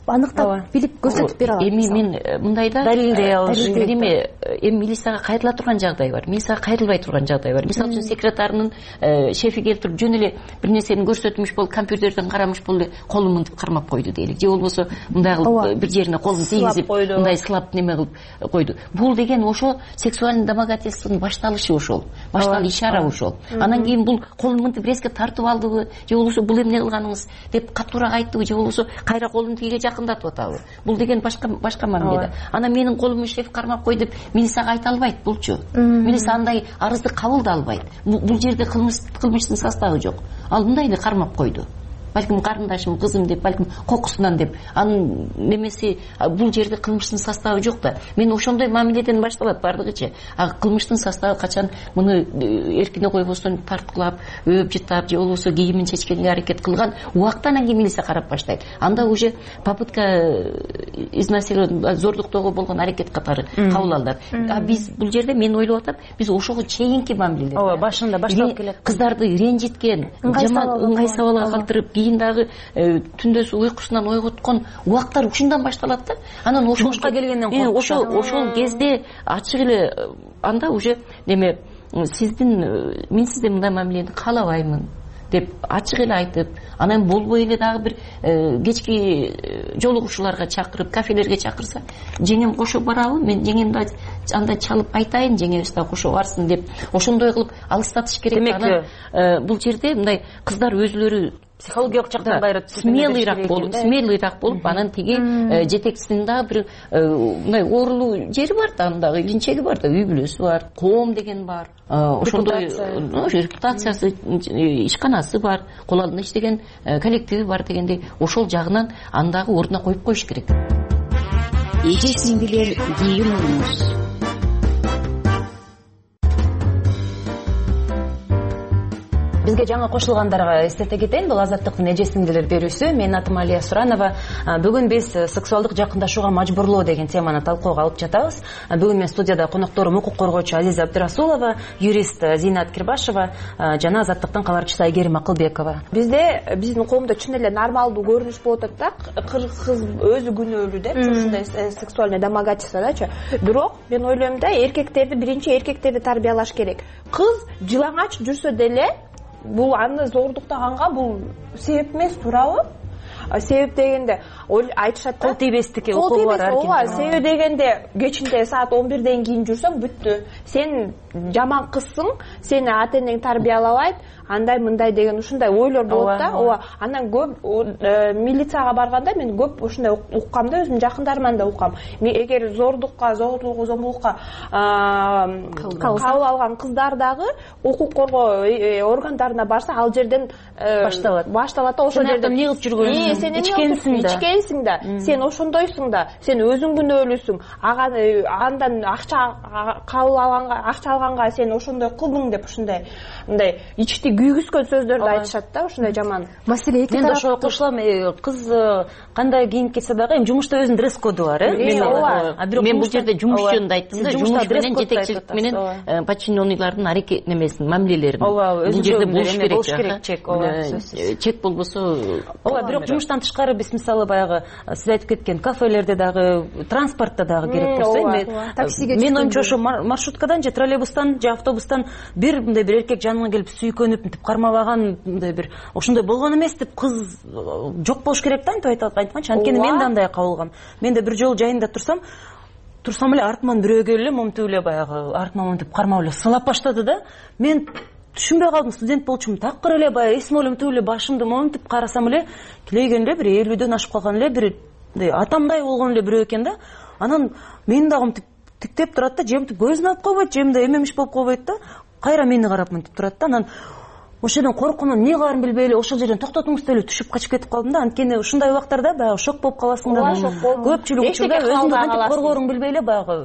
аныктап билип көрсөтүп бере алат. Эми мен мындайда далилдей алыш эми милицияга кайрыла турган жагдай бар, милицияга кайрылбай турган жагдай бар. Мисалы үчүн секретарынын шефи келтирип жөн эле бир нерсени көрсөтмүш болуп, компьютерден карамыш болуп эле колун мынтип кармап койду дейли. Же болбосо мындай кылып бир жерине колун тийгизип, мындай сылап неме кылып койду. Бул деген ошо сексуальный домогательствонун башталышы ошол. Баштал ишара ошол. Анан кийин бул колун мынтип резко тартып алдыбы, же болбосо бул эмне кылганыңыз деп катуураак айттыбы, же болбосо кайра колун тиге жакындатып атабы. Бул деген башка мамиле. Анан менин колумду шеф кармап кой деп милицияга айта албайт булчу. Милиция андай арызды кабылдай албайт. Бул жерде кылмыштын составы жок. Ал мындай эле кармап койду. Балким карындашым, кызым деп, балким кокусунан деп. Анын немеси бул жерде кылмыштын составы жок да. Мен ошондой мамиледен башталат бардыгычы. А кылмыштын составы качан муну эркине койбостон тарткылап, өп жытап, же болбосо кийимин чечкенге аракет кылган убактан кийин милиция карап баштайт. Анда уже попытка изнасилование, зордуктоого болгон аракет катары кабыл алынат. А биз бул жерде мен ойлоп атам, биз ошого чейинки мамилелер. Ооба, башында башталып келет. Кыздарды ренжиткен, жаман ыңгай сабалга калтырып, кийин дагы түндөсү уйкусунан ойготкон убактар ушундан башталат да. Анан ошолга келгенден ошол кезде ачык эле анда уже неме мен сизден мындай мамилени каалабаймын деп ачык эле айтып, анан болбой эле дагы бир кечки жолугушууларга чакырып, кафелерге чакырса, жеңем кошо барабы, мен жеңемди анда чалып айтайын, жеңебиз да кошо барсын деп ошондой кылып алыстатыш керек. Анан бул жерде мындай кыздар өзүлөрү психологиялык жактан смелыйраак болуп, анан тиги жетекчисинин дагы бир мындай оорулуу жери бар да, андагы илинчеги бар да, үй бүлөсү бар, коом деген бар, ошондой репутациясы, ишканасы бар, кол алдында иштеген коллективи бар дегендей, ошол жагынан андагы ордуна коюп коюш керек. Эже сиңдилер кийин болуңуз. Бизге жаңа кошулгандарга эстете кетейин, бул Азаттыктын эже сиңдилер берүүсү. Менин атым Алия Суранова. Бүгүн биз сексуалдык жакындашууга мажбурлоо деген теманы талкууга алып жатабыз. Бүгүн мен студияда конокторум укук коргоочу Азиза Абдырасулова, юрист Зинат Кирбашева жана Азаттыктын кабарчысы Айгерим Акылбекова. Биздин коомдо чын эле нормалдуу көрүнүш болуп атат да, кыз өзү күнөөлүү деп, ушундай сексуальный домогательстводачы. Бирок мен ойлойм да, биринчи эркектерди тарбиялаш керек. Кыз жылаңач жүрсө деле бул аны зордуктаганга бул себеп эмес, туурабы? Себеп дегенде айтышат да, кол тийбестикке укугу бар ооба, себеп дегенде кечинде саат 11ден кийин жүрсөң бүттү. Сен жаман кызсың, сени ата энең тарбиялабайт, андай мындай деген ушундай ойлор болот да. Ооба. Анан көп милицияга барганда мен көп ушундай уккам да, өзүмдүн жакындарыман да уккам. Эгер зордукка, зомбулукка кабыл алган кыздар дагы укук коргоо органдарына барса, ал жерден башталат да, ошол жерде эмне кылып жүргөнүң, ичкенсиң да, сен ошондойсуң да, сен өзүң күнөөлүүсүң, андан акча кабыл алганга, акча алганга сен ошондой кылдың деп, ушундай мындай ичти күйгүзгөн сөздөрдү айтышат да, ушундай жаман. Маселе эки тарап. Мен ошого кошулам, кыз кандай кийинип кетсе дагы, эми жумушта өзүнүн дресс-коду бар, Мен бул жерде жумушчунду айттым да, жумуш менен жетекчилик менен подчиненныйлардын аракет немесин, мамилелерин. Бул жерде болуш керек чек болбосо. Бирок жумуштан тышкары биз мисалы баягы сиз айтып кеткен кафелерде дагы, транспортто дагы керек болсо, мен оюмча ошо маршруткадан же троллейбустан же автобустан бир мындай бир эркек жаныма келип сүйкөнүп мынтип кармабаган, мындай бир ошондой болгон эмес деп кыз жок болуш керек да, антип айтканчы. Анткени мен да андай кабылгам. Мен да бир жолу жайында турсам эле артыман бирөө келип эле момтип эле баягы артыма момтип кармап эле сылап баштады да. Мен түшүнбөй калдым, студент болчумун, такыр эле баягы эсим момтип эле башымды момтип карасам эле келген эле бир 50дөн ашып калган эле бир атамдай болгон эле бирөө экен да. Анан мен дагы момтип тиктеп турат да, жемтип көзүн алып койбойт, жемде эмемиш болуп койбойт да. Кайра мени карап мынтип турат да. Анан ошол жерден коркунуп эмне кыларын билбей эле ошол жерден токтотуңуз деп эле түшүп качып кетип калдым да. Анткени ушундай убактарда баягы шок болуп каласың да. Көпчүлүк учурда өзүңдү кантип коргооруңду билбей эле баягы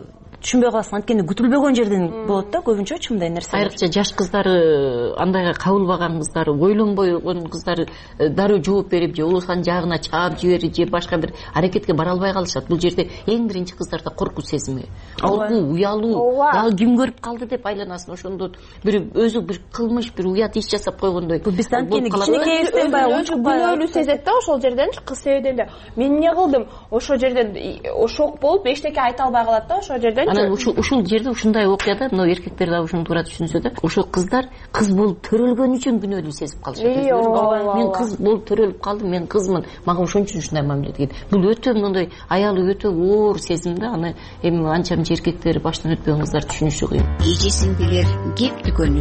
түшүнбөй каласың, анткени күтүлбөгөн жерден болот да көбүнчөчү мындай нерсе. Айрыкча жаш кыздары, андайга кабылбаган кыздар, ойлонбойгон кыздар дароо жооп берип же улусан жагына чаап жиберип же башка бир аракетке бара албай калышат. Бул жерде эң биринчи кыздарда коркуу сезими, алгуу, уялуу, дагы ким көрүп калды деп айланасың. Ошондо бир өзү бир кылмыш, бир уят иш жасап койгондой. Бул биз анткени кичинекейибизден баягы күнөөлүү сезет да ошол жерденчи, кыз себебинен эле мен эмне кылдым, ошол жерден шок болуп эчтеке айта албай калат да ошол жерденчи. Анан ушул жерде ушундай окуяда мына эркектер да ушуну туура түшүнсө да, ошол кыздар кыз болуп төрөлгөн үчүн күнөөлүү сезип калышат. Мен кыз болуп төрөлүп калдым, мен кызмын, мага ошон үчүн ушундай мамиле деген. Бул өтө мындай аялы өтө оор сезим да. Аны эми анча мынча эркектер баштан өтпөгөн кыздар түшүнүшү кыйын. Эжесиңдилер кеп түгөнү.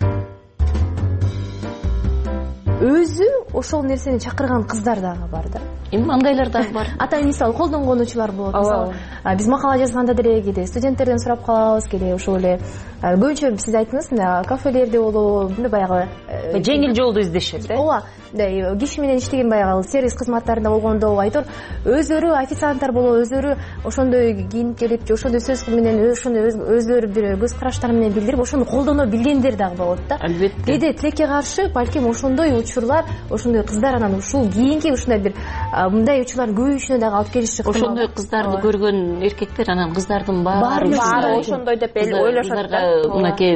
Өзү ошол нерсени чакырган кыздар дагы бар да. Эми андайлар дагы бар. Атайын мисалы колдонгонучулар болот. Мисалы биз макала жазганда деле кээде студенттерден сурап калабыз, кээде ошол эле көбүнчө сиз айттыңыз, кафелерде болобу, баягы жеңил жолду издешет да. Ооба, киши менен иштеген баягы сервис кызматтарында болгондо айтор, өзлөрү официанттар болобу, өзлөрү ошондой кийинип келип, же ошондой сөз менен, ошондой өзлөрү бир көз караштары менен билдирип, ошону колдоно билгендер дагы болот да. Албетте. Кээде тилекке каршы балким ошондой учурлар, ошондой кыздар анан ушул кийинки ушундай бир мындай учурлардын көбүйүшүнө дагы алып келиши ыктымал. Ошондой кыздарды көргөн эркектер анан кыздардын баары ошондой деп ойлошот да. Мынакей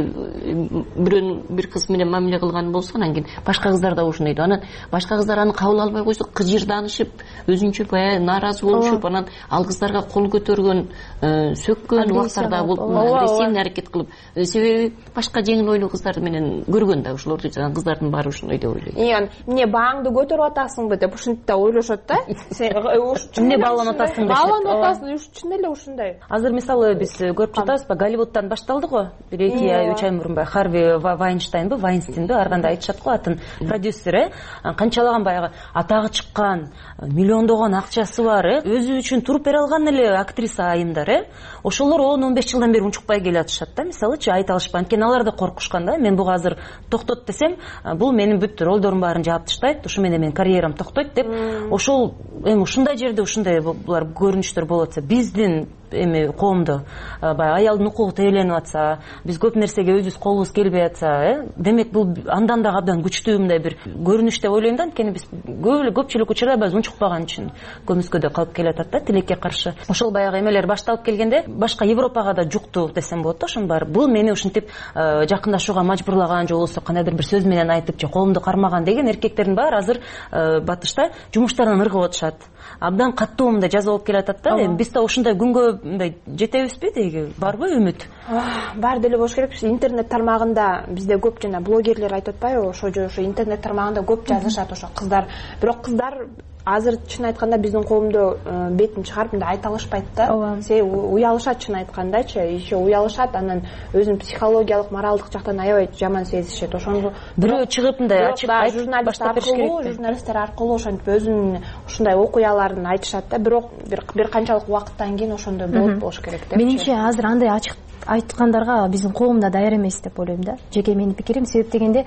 бир кыз менен мамиле кылган болсо, анан кийин башка кыздар да ушундой. Анан башка кыздар аны кабыл албай койсо, кыжырданышып, өзүнчө баягы нааразы болушуп, анан ал кыздарга кол көтөргөн, сөккөн убактарда болуп, агрессивный аракет кылып, себеби башка жеңил ойлуу кыздар менен көргөн да ошолорду. Кыздардын баары ушундой деп ойлойт. Эмне бааңды көтөрүп атасыңбы деп ушинтип да ойлошот да. Эмне бааланып атасың деп. Бааланып атасың, чын эле ушундай. Азыр мисалы биз көрүп жатабызбы, Голливудтан башталды го. 2 ай 3 ай мурун баягы Харви Вайнштейнби, Вайнстейнби, ар кандай айтышат го атын, продюсер, канчалаган баягы атагы чыккан, миллиондогон акчасы бар, өзү үчүн туруп бере алган эле актриса айымдар, ошолор 10-15 жылдан бери унчукпай келатышат да. Мисалычы айта алышпай, анткени алар да коркушкан да. Мен буга азыр токтот десем, бул менин бүт ролдордун баарын жаап таштайт, ушу менен менин карьерам токтойт деп. Ошол эми ушундай жерде ушундай булар көрүнүштөр болуп атса, биздин эми коомдо баягы аялдын укугу тебеленип атса, биз көп нерсеге өзүбүз колубуз келбей атса, демек бул андан да абдан күчтүү мындай бир көрүнүш деп ойлойм да. Анткени биз көпчүлүк учурда биз унчукпаган үчүн көмүскөдө калып келатат да, тилекке каршы. Ошол баягы эмелер башталып келгенде башка Европага да жукту десем болот да. Ошонун баары бул мени ушинтип жакындашууга мажбурлаган, же болбосо кандайдыр бир сөз менен айтып, же колумду кармаган деген эркектердин баары азыр батышта жумуштардан ыргып атышат. Абдан каттуу мындай жаза болуп келатат да. Эми биз да ушундай күнгө мындай жетебизби деги барбы үмүт? Бар деле болуш керек. Интернет тармагында бизде көп жана блогерлер айтып атпайбы, ошо интернет тармагында көп жазышат ошо кыздар. Бирок кыздар азыр чын айтканда биздин коомдо бетин чыгарып мындай айта алышпайт да. Уялышат, чын айткандачы, еще уялышат, анан өзүн психологиялык, моралдык жактан аябай жаман сезишет. Ошону бирөө чыгып мындай ачык айтып баштап бериш керек. Журналисттер аркылуу ошентип өзүнүн ушундай окуяларын айтышат да. Бирок бир канчалык убакыттан кийин ошондой болуп болуш керек да. Менимче азыр андай ачык айткандарга биздин коом да даяр эмес деп ойлойм да. Жеке менин пикирим. Себеп дегенде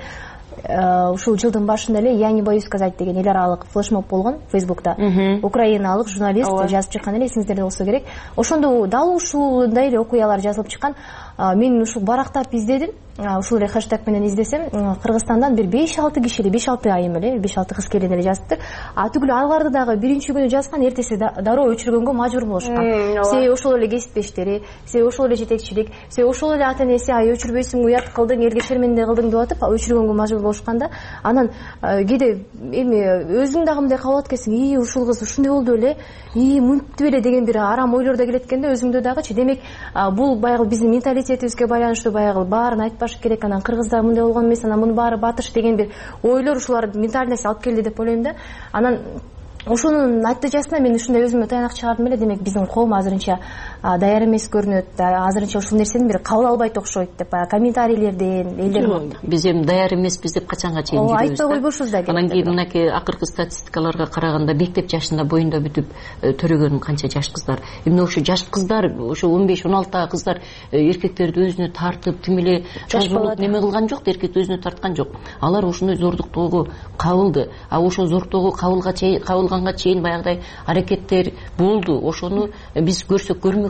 ушул жылдын башында эле Я не боюсь сказать деген эл аралык флешмоб болгон Фейсбукта. Украиналык журналист жазып чыккан эле, эсиңиздерде болсо керек. Ошондо дал ушундай эле окуялар жазылып чыккан. Мен ушул барактап издедим. Ушул эле хэштег менен издесем, Кыргызстандан бир 5-6 киши эле, 5-6 айым эле, 5-6 кыз келин эле жазыптыр. Түгүл аларды дагы биринчи күнү жазган, эртеси дароо өчүргөнгө мажбур болушкан. Себеби ошол эле кесиптештери, себеби ошол эле жетекчилик, себеби ошол эле ата энеси ай өчүрбөйсүң, уят кылдың, элге шермендей кылдың деп атып, өчүргөнгө мажбур болушканда, анан кээде эми өзүң дагы мындай кабыл алып келсең, ушул кыз ушундай болду эле, мынтип эле деген бир арам ойлор да келет экенде өзүңдө дагычы. Демек бул баягы биздин менталитетибизге байланыштуу, баягы баарын айтпаш керек, анан кыргызда мындай болгон эмес, анан мунун баары батыш деген бир ойлор ушулар ментальность алып келди деп ойлойм да. Анан ошонун натыйжасында мен ушундай өзүмө таянак чыгардым эле. Демек биздин коом азырынча даяр эмес көрүнөт, азырынча ушул нерсени бир кабыл албайт окшойт деп комментарийлерден элдер. Биз эми даяр эмеспиз деп качанга чейин жүрөбүз. Айтпай койбошубуз да. Анан кийин мынакей акыркы статистикаларга караганда мектеп жашында боюнда бүтүп төрөгөн канча жаш кыздар. Эмне ошо жаш кыздар, ошо 15-16 кыздар эркектерди өзүнө тартып, тим эле жашпалык неме кылган жок, эркекти өзүнө тарткан жок. Алар ошондой зордуктоого кабылды. Ошо зордуктоого кабылганга чейин баягыдай аракеттер болду. Ошону биз көрсөк көрмөк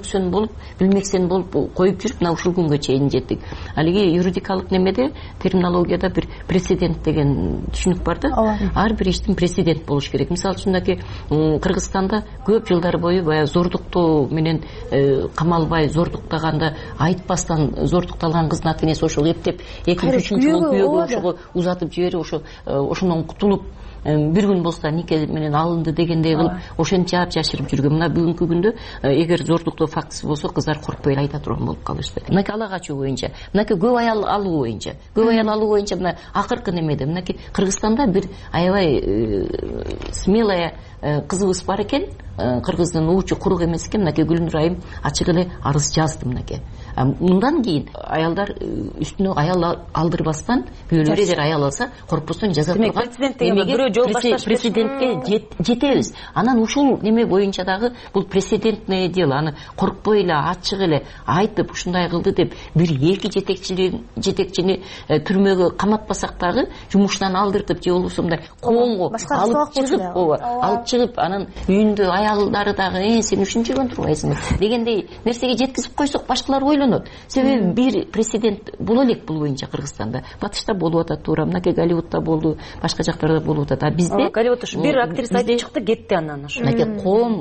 көрмөксөн болуп билмексен болуп коюп жүрүп мына ушул күнгө чейин жеттик. Ал эми юридикалык немеде терминологияда бир прецедент деген түшүнүк бар да. Ар бир иштин прецедент болуш керек. Мисалы үчүн мынакей Кыргызстанда көп жылдар бою баягы зордуктоо менен камалбай зордуктаганда айтпастан зордукталган кыздын ата энеси ошол эптеп 2-3 жыл күйөөгө ошого узатып жиберип ошондон кутулуп бир күн болсо нике менен алынды дегендей кылып ошентип жаап жашырып жүргөн. Мына бүгүнкү күндө эгер зордуктоо фактысы болсо кыздар коркпой эле айта турган болуп калышты. Мынакей ала качуу боюнча, мынакей көп аял алуу боюнча мына акыркы немеде мынакей Кыргызстанда бир аябай смелая кызыбыз бар экен. Кыргыздын уучу курук эмес экен. Мынакей Гүлнур айым ачык эле арыз жазды мынакей. Мындан кийин аялдар үстүнө аял алдырбастан бирөөлөр эгер аял алса коркпостон жаза турган прецедентке жетебиз. Анан ушул неме боюнча дагы бул прецедентное дело. Аны коркпой эле ачык эле айтып ушундай кылды деп бир эки жетекчини түрмөгө каматпасак дагы жумуштан алдыртып же болбосо мындай коомго алып чыгып анан үйүндө аялдары дагы сен үчүн жүргөн турбайсың дегендей нерсеге жеткизип койсок башкалар ойлонот. Себеби бир прецедент боло элек бул боюнча Кыргызстанда. Батышта болуп атат туура, мынакей Голливудта болду, башка жактарда болуп атат. А бизде Голливудта бир актриса айтып чыкты, кетти анан ошо. Мынакей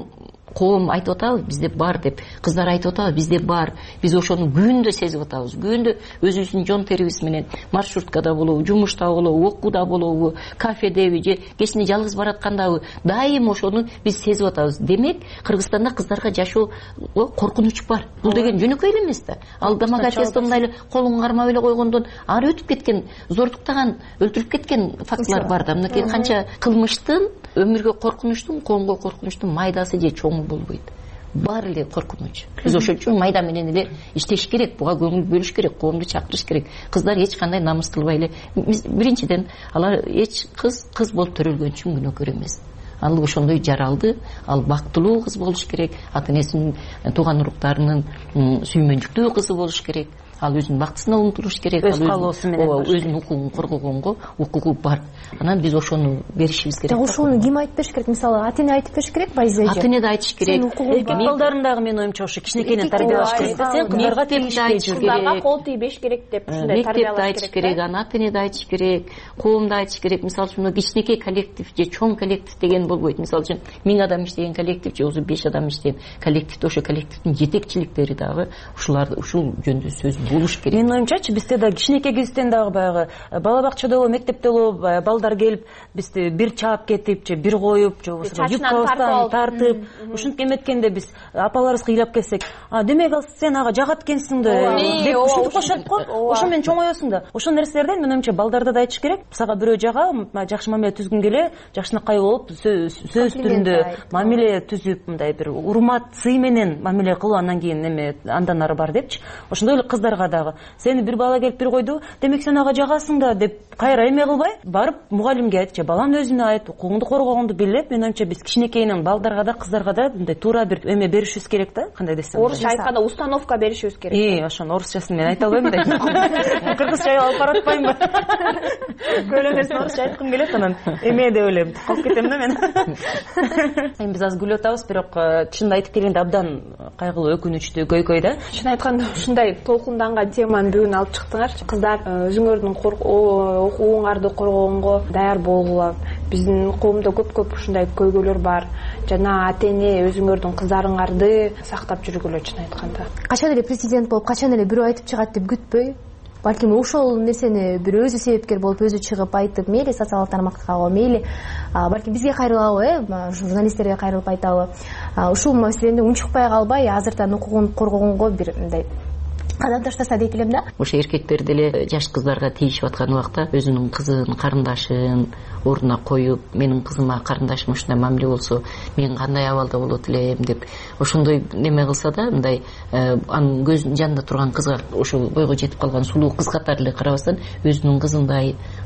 коом айтып атабы бизде бар деп, кыздар айтып атабы бизде бар. Биз ошону күндө сезип атабыз. Күндө өзүбүздүн жон терибиз менен маршруткада болобу, жумушта болобу, окууда болобу, кафедеби же кечинде жалгыз бараткандабы дайым ошону биз сезип атабыз. Демек, Кыргызстанда кыздарга жашоо коркунуч бар. Бул деген жөнөкөй эле эмес да. Ал домогательство мындай эле колун кармап эле койгондон ары өтүп кеткен, зордуктаган, өлтүрүп кеткен фактылар бар да. Мынакей канча кылмыштын, өмүргө коркунучтун, коомго коркунучтун майдасы же чоңу болбойт. Бар эле коркунуч. Биз ошол үчүн майда менен эле иштеш керек, буга көңүл бөлүш керек, коомду чакырыш керек. Кыздар эч кандай намыс кылбай эле. Биринчиден алар эч кыз болуп төрөлгөн үчүн күнөөкөр эмес. Ал ошондой жаралды, ал бактылуу кыз болуш керек, ата энесинин тууган уруктарынын сүймөнчүктүү кызы болуш керек. Ал өзүнүн бактысына умтулуш керек, өз каалоосу менен өзүнүн укугун коргогонго укугу бар. Анан биз ошону беришибиз керек. Ошону ким айтып бериш керек? Мисалы, ата эне айтып бериш керек, байзы эже. Ата эне да айтыш керек. Эркек балдарын дагы менин оюмча ошо кичинекейинен тарбиялаш керек. Сен кыздарга тийиштейсиң, кыздарга кол тийбеш керек деп ушундай тарбиялаш керек. Айтыш керек, аны ата эне да айтыш керек, коом да айтыш керек. Мисалы үчүн кичинекей коллектив же чоң коллектив деген болбойт. Мисалы үчүн 1000 адам иштеген коллектив же өзү 5 адам иштеген коллективде ошо коллективдин жетекчиликтери дагы ушул жөнүндө сөз болуш керек. Менин оюмчачы бизде да кичинекей кезден дагы баягы бала бакчада болобу, мектепте болобу балдар келип бизди бир чаап кетип же бир коюп же болбосо юбкабыздан тартып ушинтип эметкенде биз апаларыбызга ыйлап келсек, демек ал сен ага жагат экенсиң да деп ушинтип кошот го. Ошо менен чоңоесуң да. Ошол нерселерден менин оюмча балдарда да айтыш керек. Сага бирөө жага, жакшы мамиле түзгүң келе, жакшынакай болуп сөз түрүндө мамиле түзүп, мындай бир урмат, сый менен мамиле кылып андан кийин неме андан ары бар депчи. Ошондой эле кыздарга дагы сени бир бала келип бир койду, демек сен ага жагасың да деп кайра эме кылбай, барып мугалимге айт же баланын өзүнө айт, укугуңду коргогоңду билип, менин оюмча биз кичинекейинен балдарга да кыздарга да мындай туура бир эме беришибиз керек да, кандай десем. Орусча айтканда установка беришибиз керек. Ошону орусчасын мен айта албайм да. Кыргызча алып баратпайм ба? Көйлө нерсени орусча айткым келет, анан эме деп эле калып кетем да мен. Биз азыр күлүп атабыз, бирок чынын айтып келгенде абдан кайгылуу, өкүнүчтүү көйкөй да. Чын айтканда ушундай толкунданган теманы бүгүн алып чыктыңарчы. Кыздар өзүңөрдүн укугуңарды коргогонго даяр болгула. Биздин коомдо көп ушундай көйгөйлөр бар. Жана ата эне өзүңөрдүн кыздарыңарды сактап жүргүлө, чын айтканда. Качан эле президент болуп, качан эле бирөө айтып чыгат деп күтпөй, балким ошол нерсени бир өзү себепкер болуп, өзү чыгып айтып, мейли социалдык тармактагы, мейли балким бизге кайрылабы, журналисттерге кайрылып айтабы. Ушул маселени унчукпай калбай, азыртан укугун коргогонго бир мындай кадам таштаса дейт элем да. Ошо эркектер деле жаш кыздарга тийишип аткан убакта өзүнүн кызын, карындашын ордуна коюп, менин кызыма, карындашыма ушундай мамиле болсо, мен кандай абалда болот элем деп ошондой неме кылса да, мындай анын көзүнүн жанында турган кызга ошол бойго жетип калган сулуу кыз катары эле карабастан өзүнүн кызындай,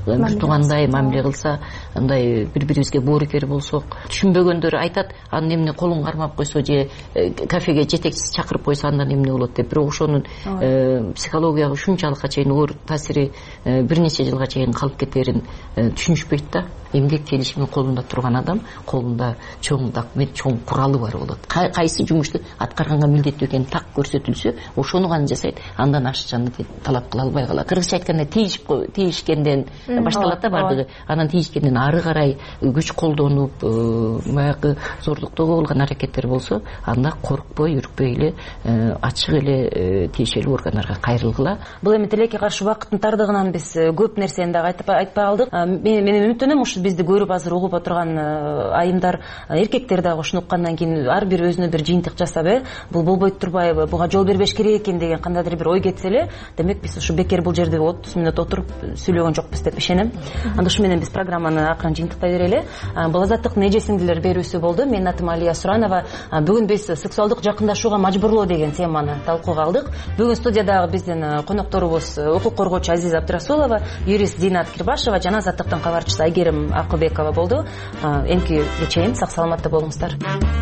бир туугандай мамиле кылса, андай бири-бирибизге боорукер болсок, түшүнбөгөндөр айтат, анын эмне колун кармап койсо же кафеге жетекчиси чакырып койсо андан эмне болот деп. Бирок ошонун психологияга ушунчалыкка чейин оор таасири бир нече жылга чейин калып кетерин түшүнүшпөйт да. Эмгек келишими колунда турган адам колунда чоң документ, чоң куралы бар болот. Кайсы жумушту аткарганга милдеттүү экени так көрсөтүлсө, ошону гана жасайт, андан ашчаны талап кыла албай калат. Кыргызча айтканда тийишкенден башталат да бардыгы. Анан тийишкенден ары карай күч колдонуп, баягы зордуктоого болгон аракеттер болсо, анда коркпой, үркпөй эле ачык эле тиешелүү органдарга кайрылгыла. Бул эми тилекке каршы убакыттын тардыгынан биз көп нерсени дагы айтпай калдык. Мен үмүттөнөм, ушу бизди көрүп азыр угуп отурган айымдар, эркектер дагы ушуну уккандан кийин ар бир өзүнө бир жыйынтык жасап, бул болбойт турбайбы, буга жол бербеш керек экен деген кандайдыр бир ой кетсе эле, демек биз ушу бекер бул жерде 30 мүнөт отуруп сүйлөгөн жокпуз деп ишенем. Анда ушу менен биз программаны акырын жыйынтыктай берели. Бул Азаттыктын эже сиңдилер берүүсү болду. Менин атым Алия Суранова. Бүгүн биз сексуалдык жакындашууга мажбурлоо деген теманы талкууга алдык. Бүгүн студиядагы биздин конокторубуз укук коргоочу Азиза Абдырасулова, юрист Динат Кирбашева жана Азаттыктын кабарчысы Айгерим Акылбекова болду. Эмки чейин сак саламатта болуңуздар.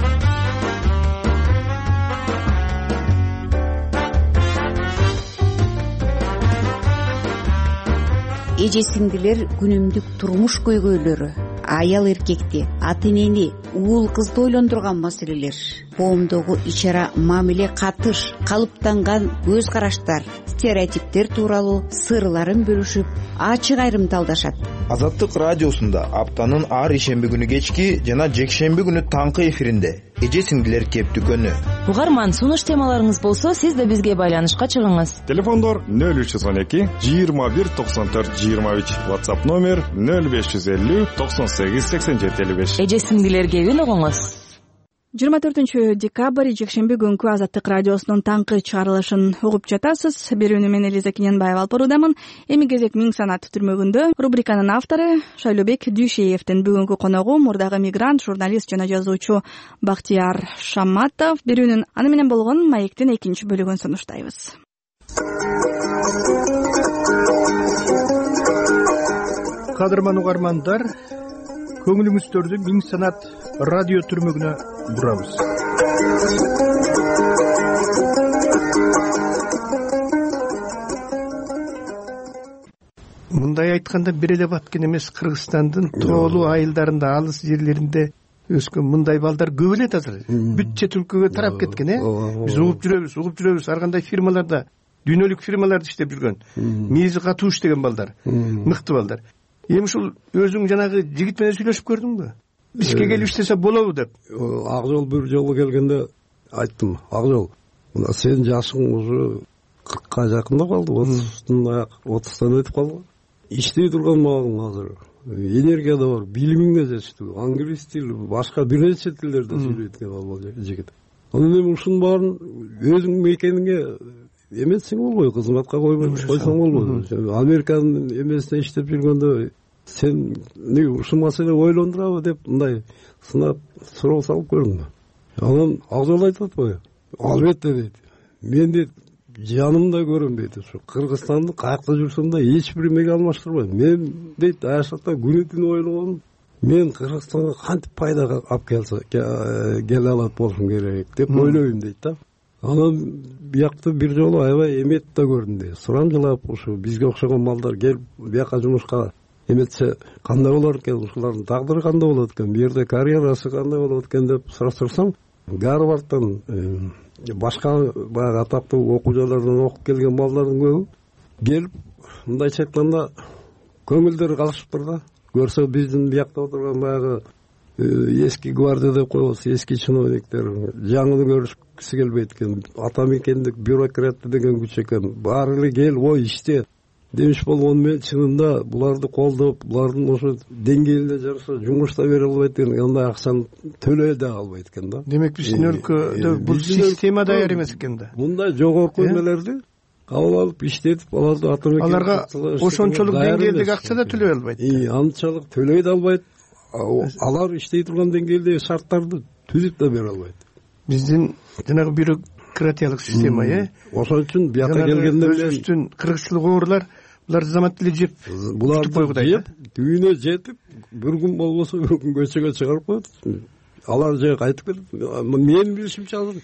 Эже сиңдилер күнүмдүк турмуш көйгөйлөрү, аял эркекти, ата энени, уул кызды ойлондурган маселелер, коомдогу ичара мамиле катыш, калыптанган көз караштар, стереотиптер тууралуу сырларын бөлүшүп, ачык айрымдалдашат. Азаттык радиосунда аптанын ар ишемби күнү кечки жана жекшемби күнү таңкы эфиринде эже сиңдилер кептүкөнү. Угарман, сунуш темаларыңыз болсо, сиз да бизге байланышка чыгыңыз. Телефондор 0312 21 94 23, WhatsApp номер 0550 98 87 55. Эже сиңдилерге үн угуңуз. 24 декабрь жекшемби күнкү Азаттык радиосунун таңкы чыгарылышын угуп жатасыз. Берүүнү мен Элиза Кененбаева алып баруудамын. Эми кезек Миң санат түрмөгүндө. Рубриканын автору Шайлообек Дүйшеевдин. Бүгүнкү коногу мурдагы мигрант, журналист жана жазуучу Бактияр Шамматов. Берүүнүн аны менен болгон маектин экинчи бөлүгүн сунуштайбыз. Кадырман угармандар, көңүлүңүздөрдү Миң санат радио түрмөгүнө бурабыз. Мындай айтканда бир эле баткен эмес, Кыргызстандын тоолуу айылдарында, алыс жерлеринде өскөн мындай балдар көп эле азыр. Бүт чет өлкөгө тарап кеткен, Биз угуп жүрөбүз, ар кандай фирмаларда, дүйнөлүк фирмаларда иштеп жүргөн. Мээзи катуу иштеген балдар, мыкты балдар. Эми ушул өзүң жанагы жигит менен сүйлөшүп көрдүңбү? Бизге келип иштесе болобу деп. Ак жол бир жолу келгенде айттым, ак жол, мына сенин жашың уже 40ка жакындап калды, 30тан өтүп калды. Иштей турган маалың азыр. Энергия да бар, билимиң да жетиштүү, англис тили, башка бир нече тилдерде сүйлөйт экен ал жигит. Анан эми ушунун баарын өзүң мекениңе эметсең болбойт, кызматка койсоң болбойт. Американын эмесине иштеп жүргөндө сен ушул маселе ойлондурабы деп мындай сынап суроо салып көрдүм. Анан ак жол айтып атпайбы? Албетте дейт. Мен дейт жанымда көрөм дейт. Ушу Кыргызстанды каякта жүрсөм да эч бир эмеге алмаштырбайм. Мен дейт аяшакта күнү түнү ойлогонум, мен Кыргызстанга кантип пайда алып келе алат болушум керек деп ойлойм дейт да. Анан биякты бир жолу аябай эметип да көрдүм дейт. Сурамжылап ушу бизге окшогон малдар келип бияка жумушка эметсе кандай болор экен, ушулардын тагдыры кандай болот экен, бу жерде карьерасы кандай болот экен деп сураштырсам, Гарвардтан башка баягы атактуу окуучулардан окуп келген балдардын көбү келип мындайча айтканда көңүлдөрү калышыптыр да. Көрсө биздин биякта отурган баягы эски гвардия деп коебуз, эски чиновниктер жаңыны көрүшкүсү келбейт экен. Ата мекендик бюрократы деген күч экен. Баары эле кел, ой иште демиш болгону менен чынында буларды колдоп, булардын ошо деңгээлине жараша жумуш да бере албайт экен, андай акчаны төлөй да албайт экен да. Демек биздин өлкөдө бул система даяр эмес экен да. Мындай жогорку эмелерди кабыл алып иштетип, аларды ата мекенге аларга ошончолук деңгээлдеги акча да төлөй албайт. Анчалык төлөй да албайт. Алар иштей турган деңгээлдеги шарттарды түзүп да бере албайт. Биздин жанагы бюрократиялык система, ошон үчүн бияка келгенде өзүбүздүн кыргызчылык оорлар булар замат эле жеп буларды жеп үйүнө жетип бир күн болбосо бир күн көчөгө чыгарып коет. Алар же кайтып келет. Менин билишимче азыр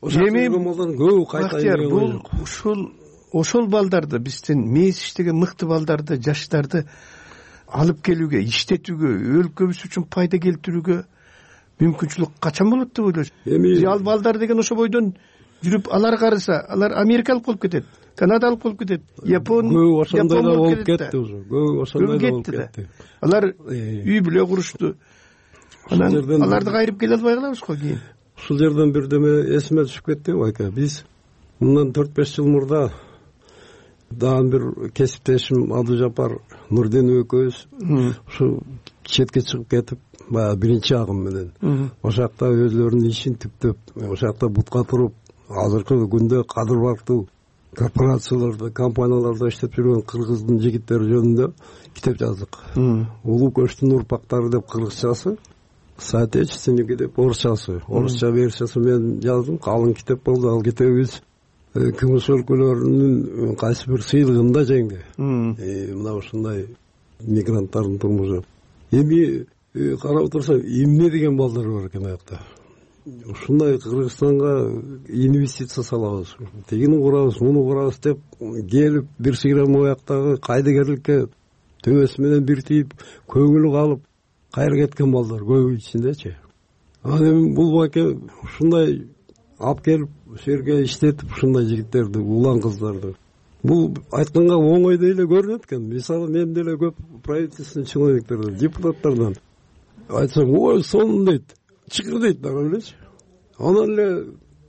көбү кайтайын. Бул ошол балдарды биздин мээс иштеген мыкты балдарды, жаштарды алып келүүгө, иштетүүгө, өлкөбүз үчүн пайда келтирүүгө мүмкүнчүлүк качан болот деп ойлойсуз? Ал балдар деген ошо бойдон жүрүп алар карыса, алар америкалык болуп кетет, канадалык болуп кетет, япон болуп кетти уже. Көбү ошондой болуп кетти. Алар үй бүлө курушту. Анан аларды кайрып келе албай калабыз го кийин. Ушул жерден бирдеме эсиме түшүп кетти байка. Биз мындан 4-5 жыл мурда дагы бир кесиптешим Абдужапар Нурденов экөөбүз ушу четке чыгып кетип, баягы биринчи агым менен ошол жакта өзлөрүнүн ишин түптөп, ошол жакта бутка туруп, азыркы күндө кадыр бактуу корпорацияларда, компанияларда иштеп жүргөн кыргыздын жигиттери жөнүндө китеп жаздык. Улуу көчтүн урпактары деп кыргызчасы, соотечественники деп орусчасы. Орусча версиясы мен жаздым, калың китеп болду. Ал китебибиз кымыз өлкөлөрүнүн кайсы бир сыйлыгында жеңди. Мына ушундай мигранттардын турмушу. Эми карап турсак, эмне деген балдар бар экен аякта. Ушундай Кыргызстанга инвестиция салабыз. Тигини курабыз, муну курабыз деп келип бир сыйрам аяктагы кайдыгерликке төбөсү менен бир тийип, көңүлү калып кайра кеткен балдар көбү ичиндечи. Анан эми бул баке ушундай алып келип, ушул жерге иштетип, ушундай жигиттерди, улан кыздарды. Бул айтканга оңой эле көрүнөт экен. Мисалы, мен деле көп правительственный чиновниктерден, депутаттардан айтсам, ой, сонун дейт, чыгыр дейт, элечи. Анан эле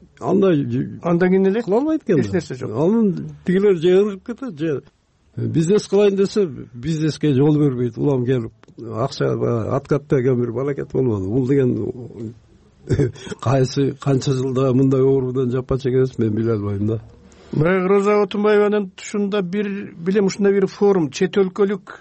андан кийин эле кыла албайт экен. Эч нерсе жок. Анан тигилер же ыргып кетет, же бизнес кылайын десе, бизнеске жол бербейт. Улам келип, акча откат деген бир балакет болбоду. Бул деген кайсы канча жылда мындай оорудан жапа чегебиз, мен биле албайм да. Баягы Роза Отунбаеванын тушунда билем ушундай бир форум, чет өлкөлүк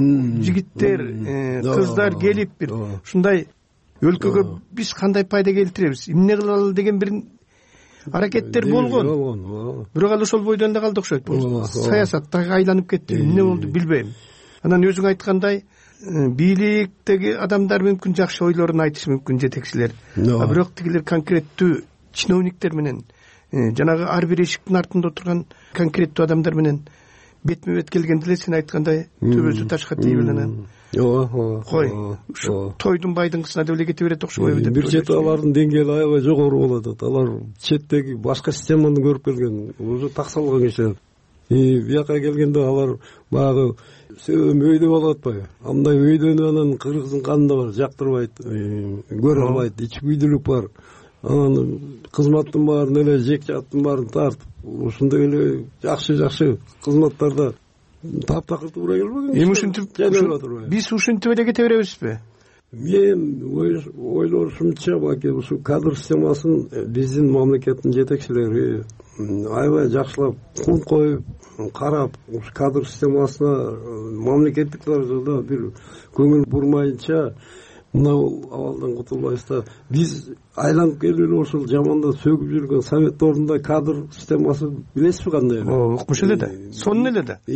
жигиттер, кыздар келип бир ушундай өлкөгө биз кандай пайда келтиребиз, эмне кылалы деген бир аракеттер болгон. Бирок ал ошол бойдон эле калды окшойт. Саясаттагы айланып кетти, эмне болду билбейм. Анан өзүң айткандай, бийликтеги адамдар мүмкүн жакшы ойлорун айтышы мүмкүн, жетекчилер. Бирок тигилер конкреттүү чиновниктер менен, жанагы ар бир эшиктин артында отурган конкреттүү адамдар менен бетме бет келгенде эле сен айткандай төбөсү ташка тийип анан кой, ушу тойдун байдыңкысына деп эле кете берет окшобойбу деп. Бир чети алардын деңгээли аябай жогору болот атат. Алар четтеги башка системаны көрүп келген, уже таксалган кишилер. Бияка келгенде алар баягы сөйөм өйдө болуп атпайбы? Андай өйдөнү анан кыргыздын канында бар, жактырбайт, көрө албайт, ичкүйдүлүк бар. Анан кызматтын баарын эле жекжаттын баарын тартып, ушундай эле жакшы кызматтарда таптакыр туура келбеген. Эми ушинтип биз ушинтип эле кете беребизби? Мен ойлошумча, баке, ушу кадр системасын биздин мамлекеттин жетекчилери аябай жакшылап кун коюп, карап, ушу кадр системасына мамлекеттик тарапынан бир көңүл бурмайынча мына абалдан кутулбайбыз да. Биз айланып келип ошол жаманда сөгүп жүргөн совет ордунда кадр системасы билесизби кандай? Укмуш эле да. Сонун эле да.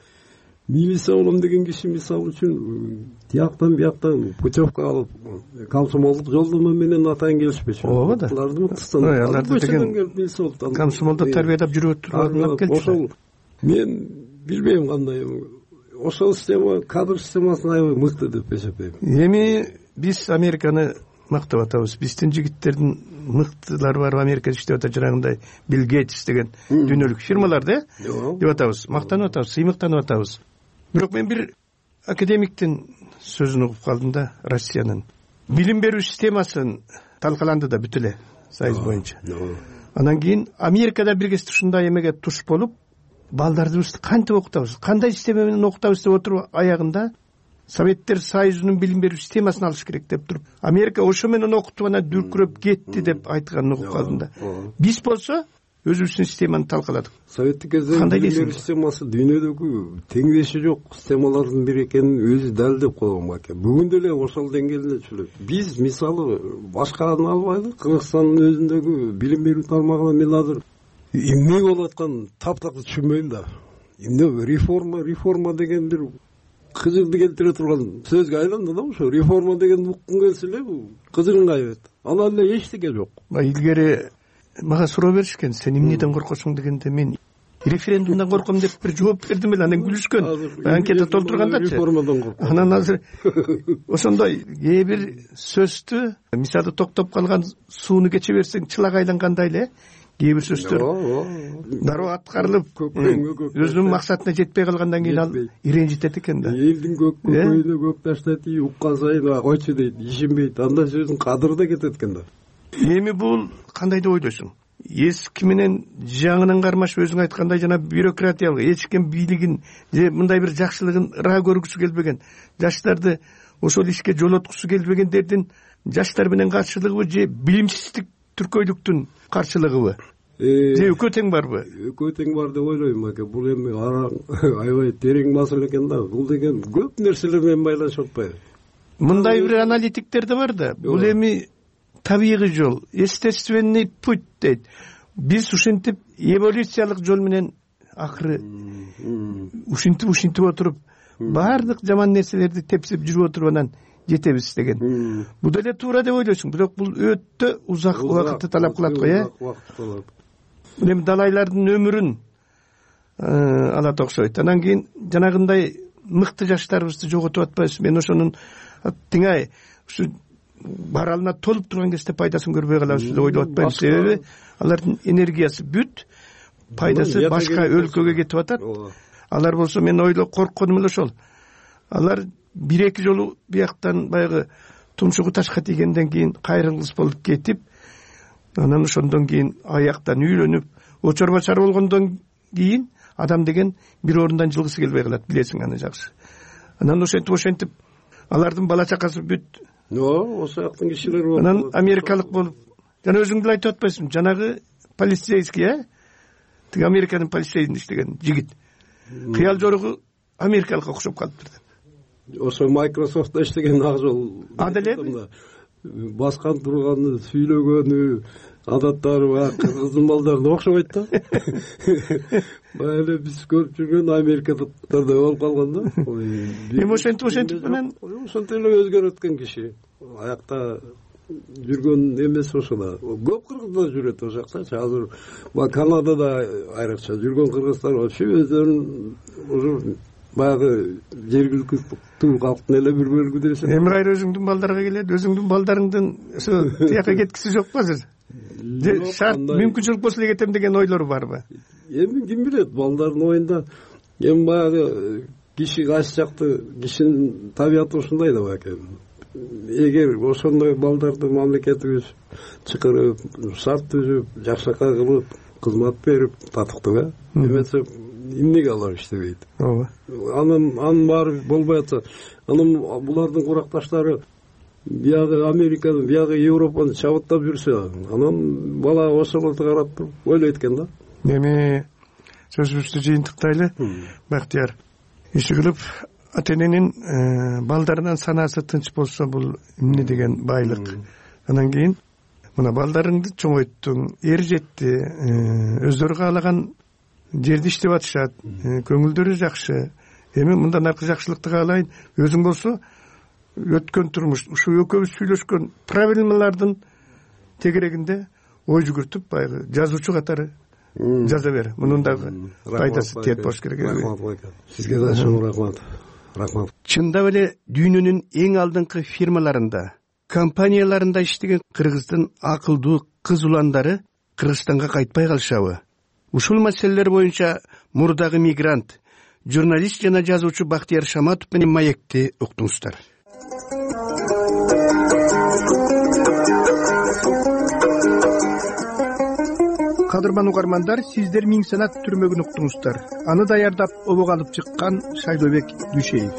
Милиция болом деген киши мисалы үчүн тияктан бияктан путевка алып, комсомолдук жолдомо менен атайын келишпечи. Ооба да. Аларды деген комсомолдо тарбиялап жүрүп алып келчү. Ошол мен билбейм кандай. Ошол система, кадр системасын аябай мыкты деп эсептейм. Эми биз Американы мактап атабыз. Биздин жигиттердин мыктылары бар, Америкада иштеп атат, жанагындай Билл Гейтс деген дүйнөлүк фирмаларды деп атабыз. Мактанып атабыз, сыймыктанып атабыз. Бирок мен бир академиктин сөзүн угуп калдым да, Россиянын. Билим берүү системасын талкаланды да бүт эле Союз боюнча. Анан кийин Америкада бир кезде ушундай эмеге туш болуп, балдардыбызды кантип окутабыз, кандай система менен окутабыз деп отуруп, аягында Советтер Союзунун билим берүү системасын алыш керек деп туруп, Америка ошо менен окутуп ана дүркүрөп кетти деп айтканын угуп калдым да. Биз болсо өзүбүздүн системаны талкаладык. Советтик кезде билим берүү системасы дүйнөдөгү теңдеши жок системалардын бири экенин өзү далилдеп койгон баке. Бүгүн деле ошол деңгээлде чүлөт. Биз мисалы башканы албайлы, Кыргызстандын өзүндөгү билим берүү тармагына мен азыр эмне болуп атканын таптакыр түшүнбөйм да. эмне реформа деген бир кыжыңды келтире турган сөзгө айланды да ошо реформа деген уккун келсе эле бул кыжыңың кайбайт анан эле эчтеке жок. Илгери мага суроо беришкен, сен эмнеден коркосуң дегенде мен референдумдан корком деп бир жооп бердим эле, анан күлүшкөн. Анкета толтургандачы. Анан азыр ошондой кээ бир сөздү мисалы токтоп калган сууну кече берсең чылак айлангандай эле кээ бир сөздөр дароо аткарылып өзүнүн максатына жетпей калгандан кийин ал иренжитет экен да. Элдин көкөйүнө көп таштайт, уккан сайын койчу дейт, ишенбейт. Анда сөздүн кадыры да кетет экен да. Эми бул кандай деп ойлойсуң? Эски менен жаңынын кармашып өзүң айткандай жана бюрократиялык эч ким бийлигин же мындай бир жакшылыгын ыраа көргүсү келбеген, жаштарды ошол ишке жолоткусу келбегендердин жаштар менен каршылыгыбы же билимсиздик түркөйлүктүн каршылыгыбы? Же экөө тең барбы? Экөө тең бар деп ойлойм аке. Бул эми аябай терең маселе экен да. Бул деген көп нерселер менен байланышып атпайбы? Мындай бир аналитиктер да бар да. Бул эми табигый жол, естественный путь дейт. Биз ушинтип эволюциялык жол менен акыры ушинтип отуруп баардык жаман нерселерди тепсип жүрүп отуруп анан жетебиз деген. Бул деле туура деп ойлойсуң, бирок бул өтө узак убакытты талап кылат го, Эми далайлардын өмүрүн алат окшойт. Анан кийин жанагындай мыкты жаштарыбызды жоготуп атпайбыз. Мен ошонун тиңай ушу баралына толуп турган кезде пайдасын көрбөй калабыз деп ойлоп атпайм. Себеби алардын энергиясы бүт, пайдасы башка өлкөгө кетип атат. Алар болсо мен коркконум эле ошол. Алар бир-эки жолу бияктан баягы тумшугу ташка тийгенден кийин кайрылгыс болуп кетип, анан ошондон кийин аяктан үйлөнүп, очор-бачар болгондон кийин адам деген бир орундан жылгысы келбей калат, билесиң аны жакшы. Анан ошентип алардын бала чакасы бүт. Ошояктын кишилери болуп. Анан америкалык болуп, жана өзүң деле айтып атпайсың, жанагы полицейский, тиги Американын полицейинде иштеген жигит. Кыял жоругу америкалыкка окшоп калыптыр деп. Ошо Microsoft'та иштеген ак жол. Аделе баскан турганы, сүйлөгөнү, адаттары кыргыздын балдарына окшобойт да. Эле биз көрүп жүргөн америкалыктарда болуп калган да. Эми ошентип менен ошентип эле өзгөрүп өткөн киши. Аякта жүргөн эмес ошо да. Көп кыргыздар жүрөт ошол жакчачы. Азыр Канадада айрыкча жүргөн кыргыздар вообще өздөрүн уже баягы жергиликтүү калктын эле бир бөлүгү десем. Эми кайра өзүңдүн балдарга келет, өзүңдүн балдарыңдын ошо тияка кеткиси жокпу азыр? Шарт мүмкүнчүлүк болсо эле кетем деген ойлору барбы? Эми ким билет, балдардын оюнда эми баягы киши кайсы жакты кишинин табияты ушундай да байке. Эгер ошондой балдарды мамлекетибиз чакырып, шарт түзүп, жакшакай кылып, кызмат берип татыктуу, эмесе эмнеге алар иштебейт? Анын баары болбой атса, анан булардын куракташтары биягы Американы, биягы Европаны чабыттап жүрсө, анан бала ошолорду карап туруп ойлойт экен да. Эми сөзүбүздү жыйынтыктайлы, Бактияр. Ишигилип, ата-эненин балдарынын санасы тынч болсо бул эмне деген байлык. Анан кийин мына балдарыңды чоңойттуң, эр жетти, өздөрү каалаган жерди иштеп атышат, көңүлдөрү жакшы. Эми мындан аркы жакшылыкты каалайын. Өзүң болсо өткөн турмуш, ушу экөөбүз сүйлөшкөн проблемалардын тегерегинде ой жүгүртүп, баягы жазуучу катары жаза бер. Мунун дагы пайдасы тиет болуш керек. Сизге да чоң рахмат. Рахмат. Чындап эле дүйнөнүн эң алдыңкы фирмаларында, компанияларында иштеген кыргыздын акылдуу кыз уландары Кыргызстанга кайтпай калышабы? Ушул маселелер боюнча мурдагы мигрант, журналист жана жазуучу Бактияр Шаматов менен маекти уктуңуздар. Кадырман угармандар, сиздер Миң санат түрмөгүн уктуңуздар. Аны даярдап обого алып чыккан Шайлообек Дүйшеев.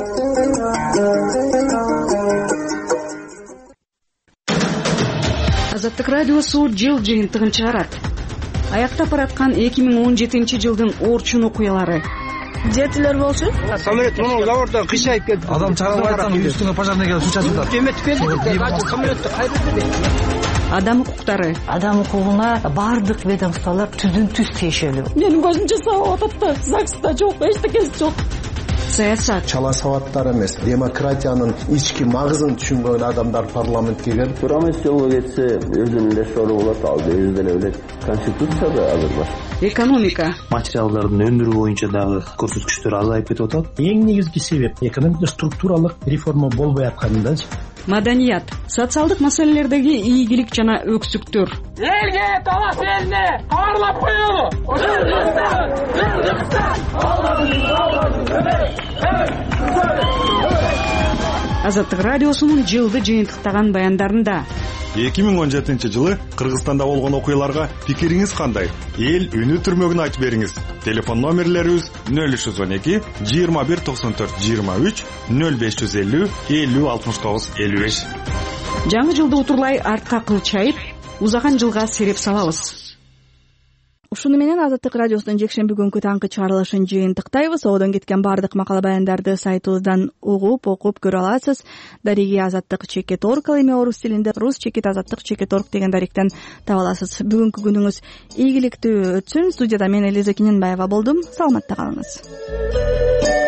Азаттык радиосу жыл жыйынтыгын чыгарат. Аяктап бараткан 2017 жылдын орчун окуялары. Жетилер болчу. Самолет мына лавардан кыйшайып кетти. Адам чыгарып атсаң үстүңө пожарный келип суу чачып атат. Эметип келди. Самолетти кайда адам укуктары. Адам укугуна баардык ведомстволор түздөн түз тиешелүү. Менин көзүмчө сабап атат да, ЗАГСта жок, эчтекеси жок. Саясат. Чала сабаттар эмес, демократиянын ички магызын түшүнбөгөн адамдар парламентке келип, турамыз жолго кетсе өзүнүн эле сору болот, ал өзү деле билет. Конституцияда азыр бар. Экономика. Материалдардын өндүрүү боюнча дагы көрсөткүчтөр азайып кетип атат. Эң негизги себеп экономика структуралык реформа болбой атканында. Маданият. Социалдык маселелердеги ийгилик жана өксүктөр. Элге талас элине кабарлап коелу. Азаттык радиосунун жылды жыйынтыктаган баяндарында 2017 жылы Кыргызстанда болгон окуяларга пикириңиз кандай? Эл үнү түрмөгүн айтып бериңиз. Телефон номерлерибиз 0312 21 94 23 0550 50 69 55. Жаңы жылды утурлай артка кылчайып, узаган жылга сереп салабыз. Ушуну менен Азаттык радиосунун жекшемби күнкү таңкы чыгарылышын жыйынтыктайбыз. Одон кеткен бардык макала баяндарды сайтыбыздан угуп, окуп көрө аласыз. Дареги azattik.org ал эми орус тилинде rus.azattik.org деген даректен таба аласыз. Бүгүнкү күнүңүз ийгиликтүү өтсүн. Студияда мен Элиза Киненбаева болдум. Саламатта калыңыз.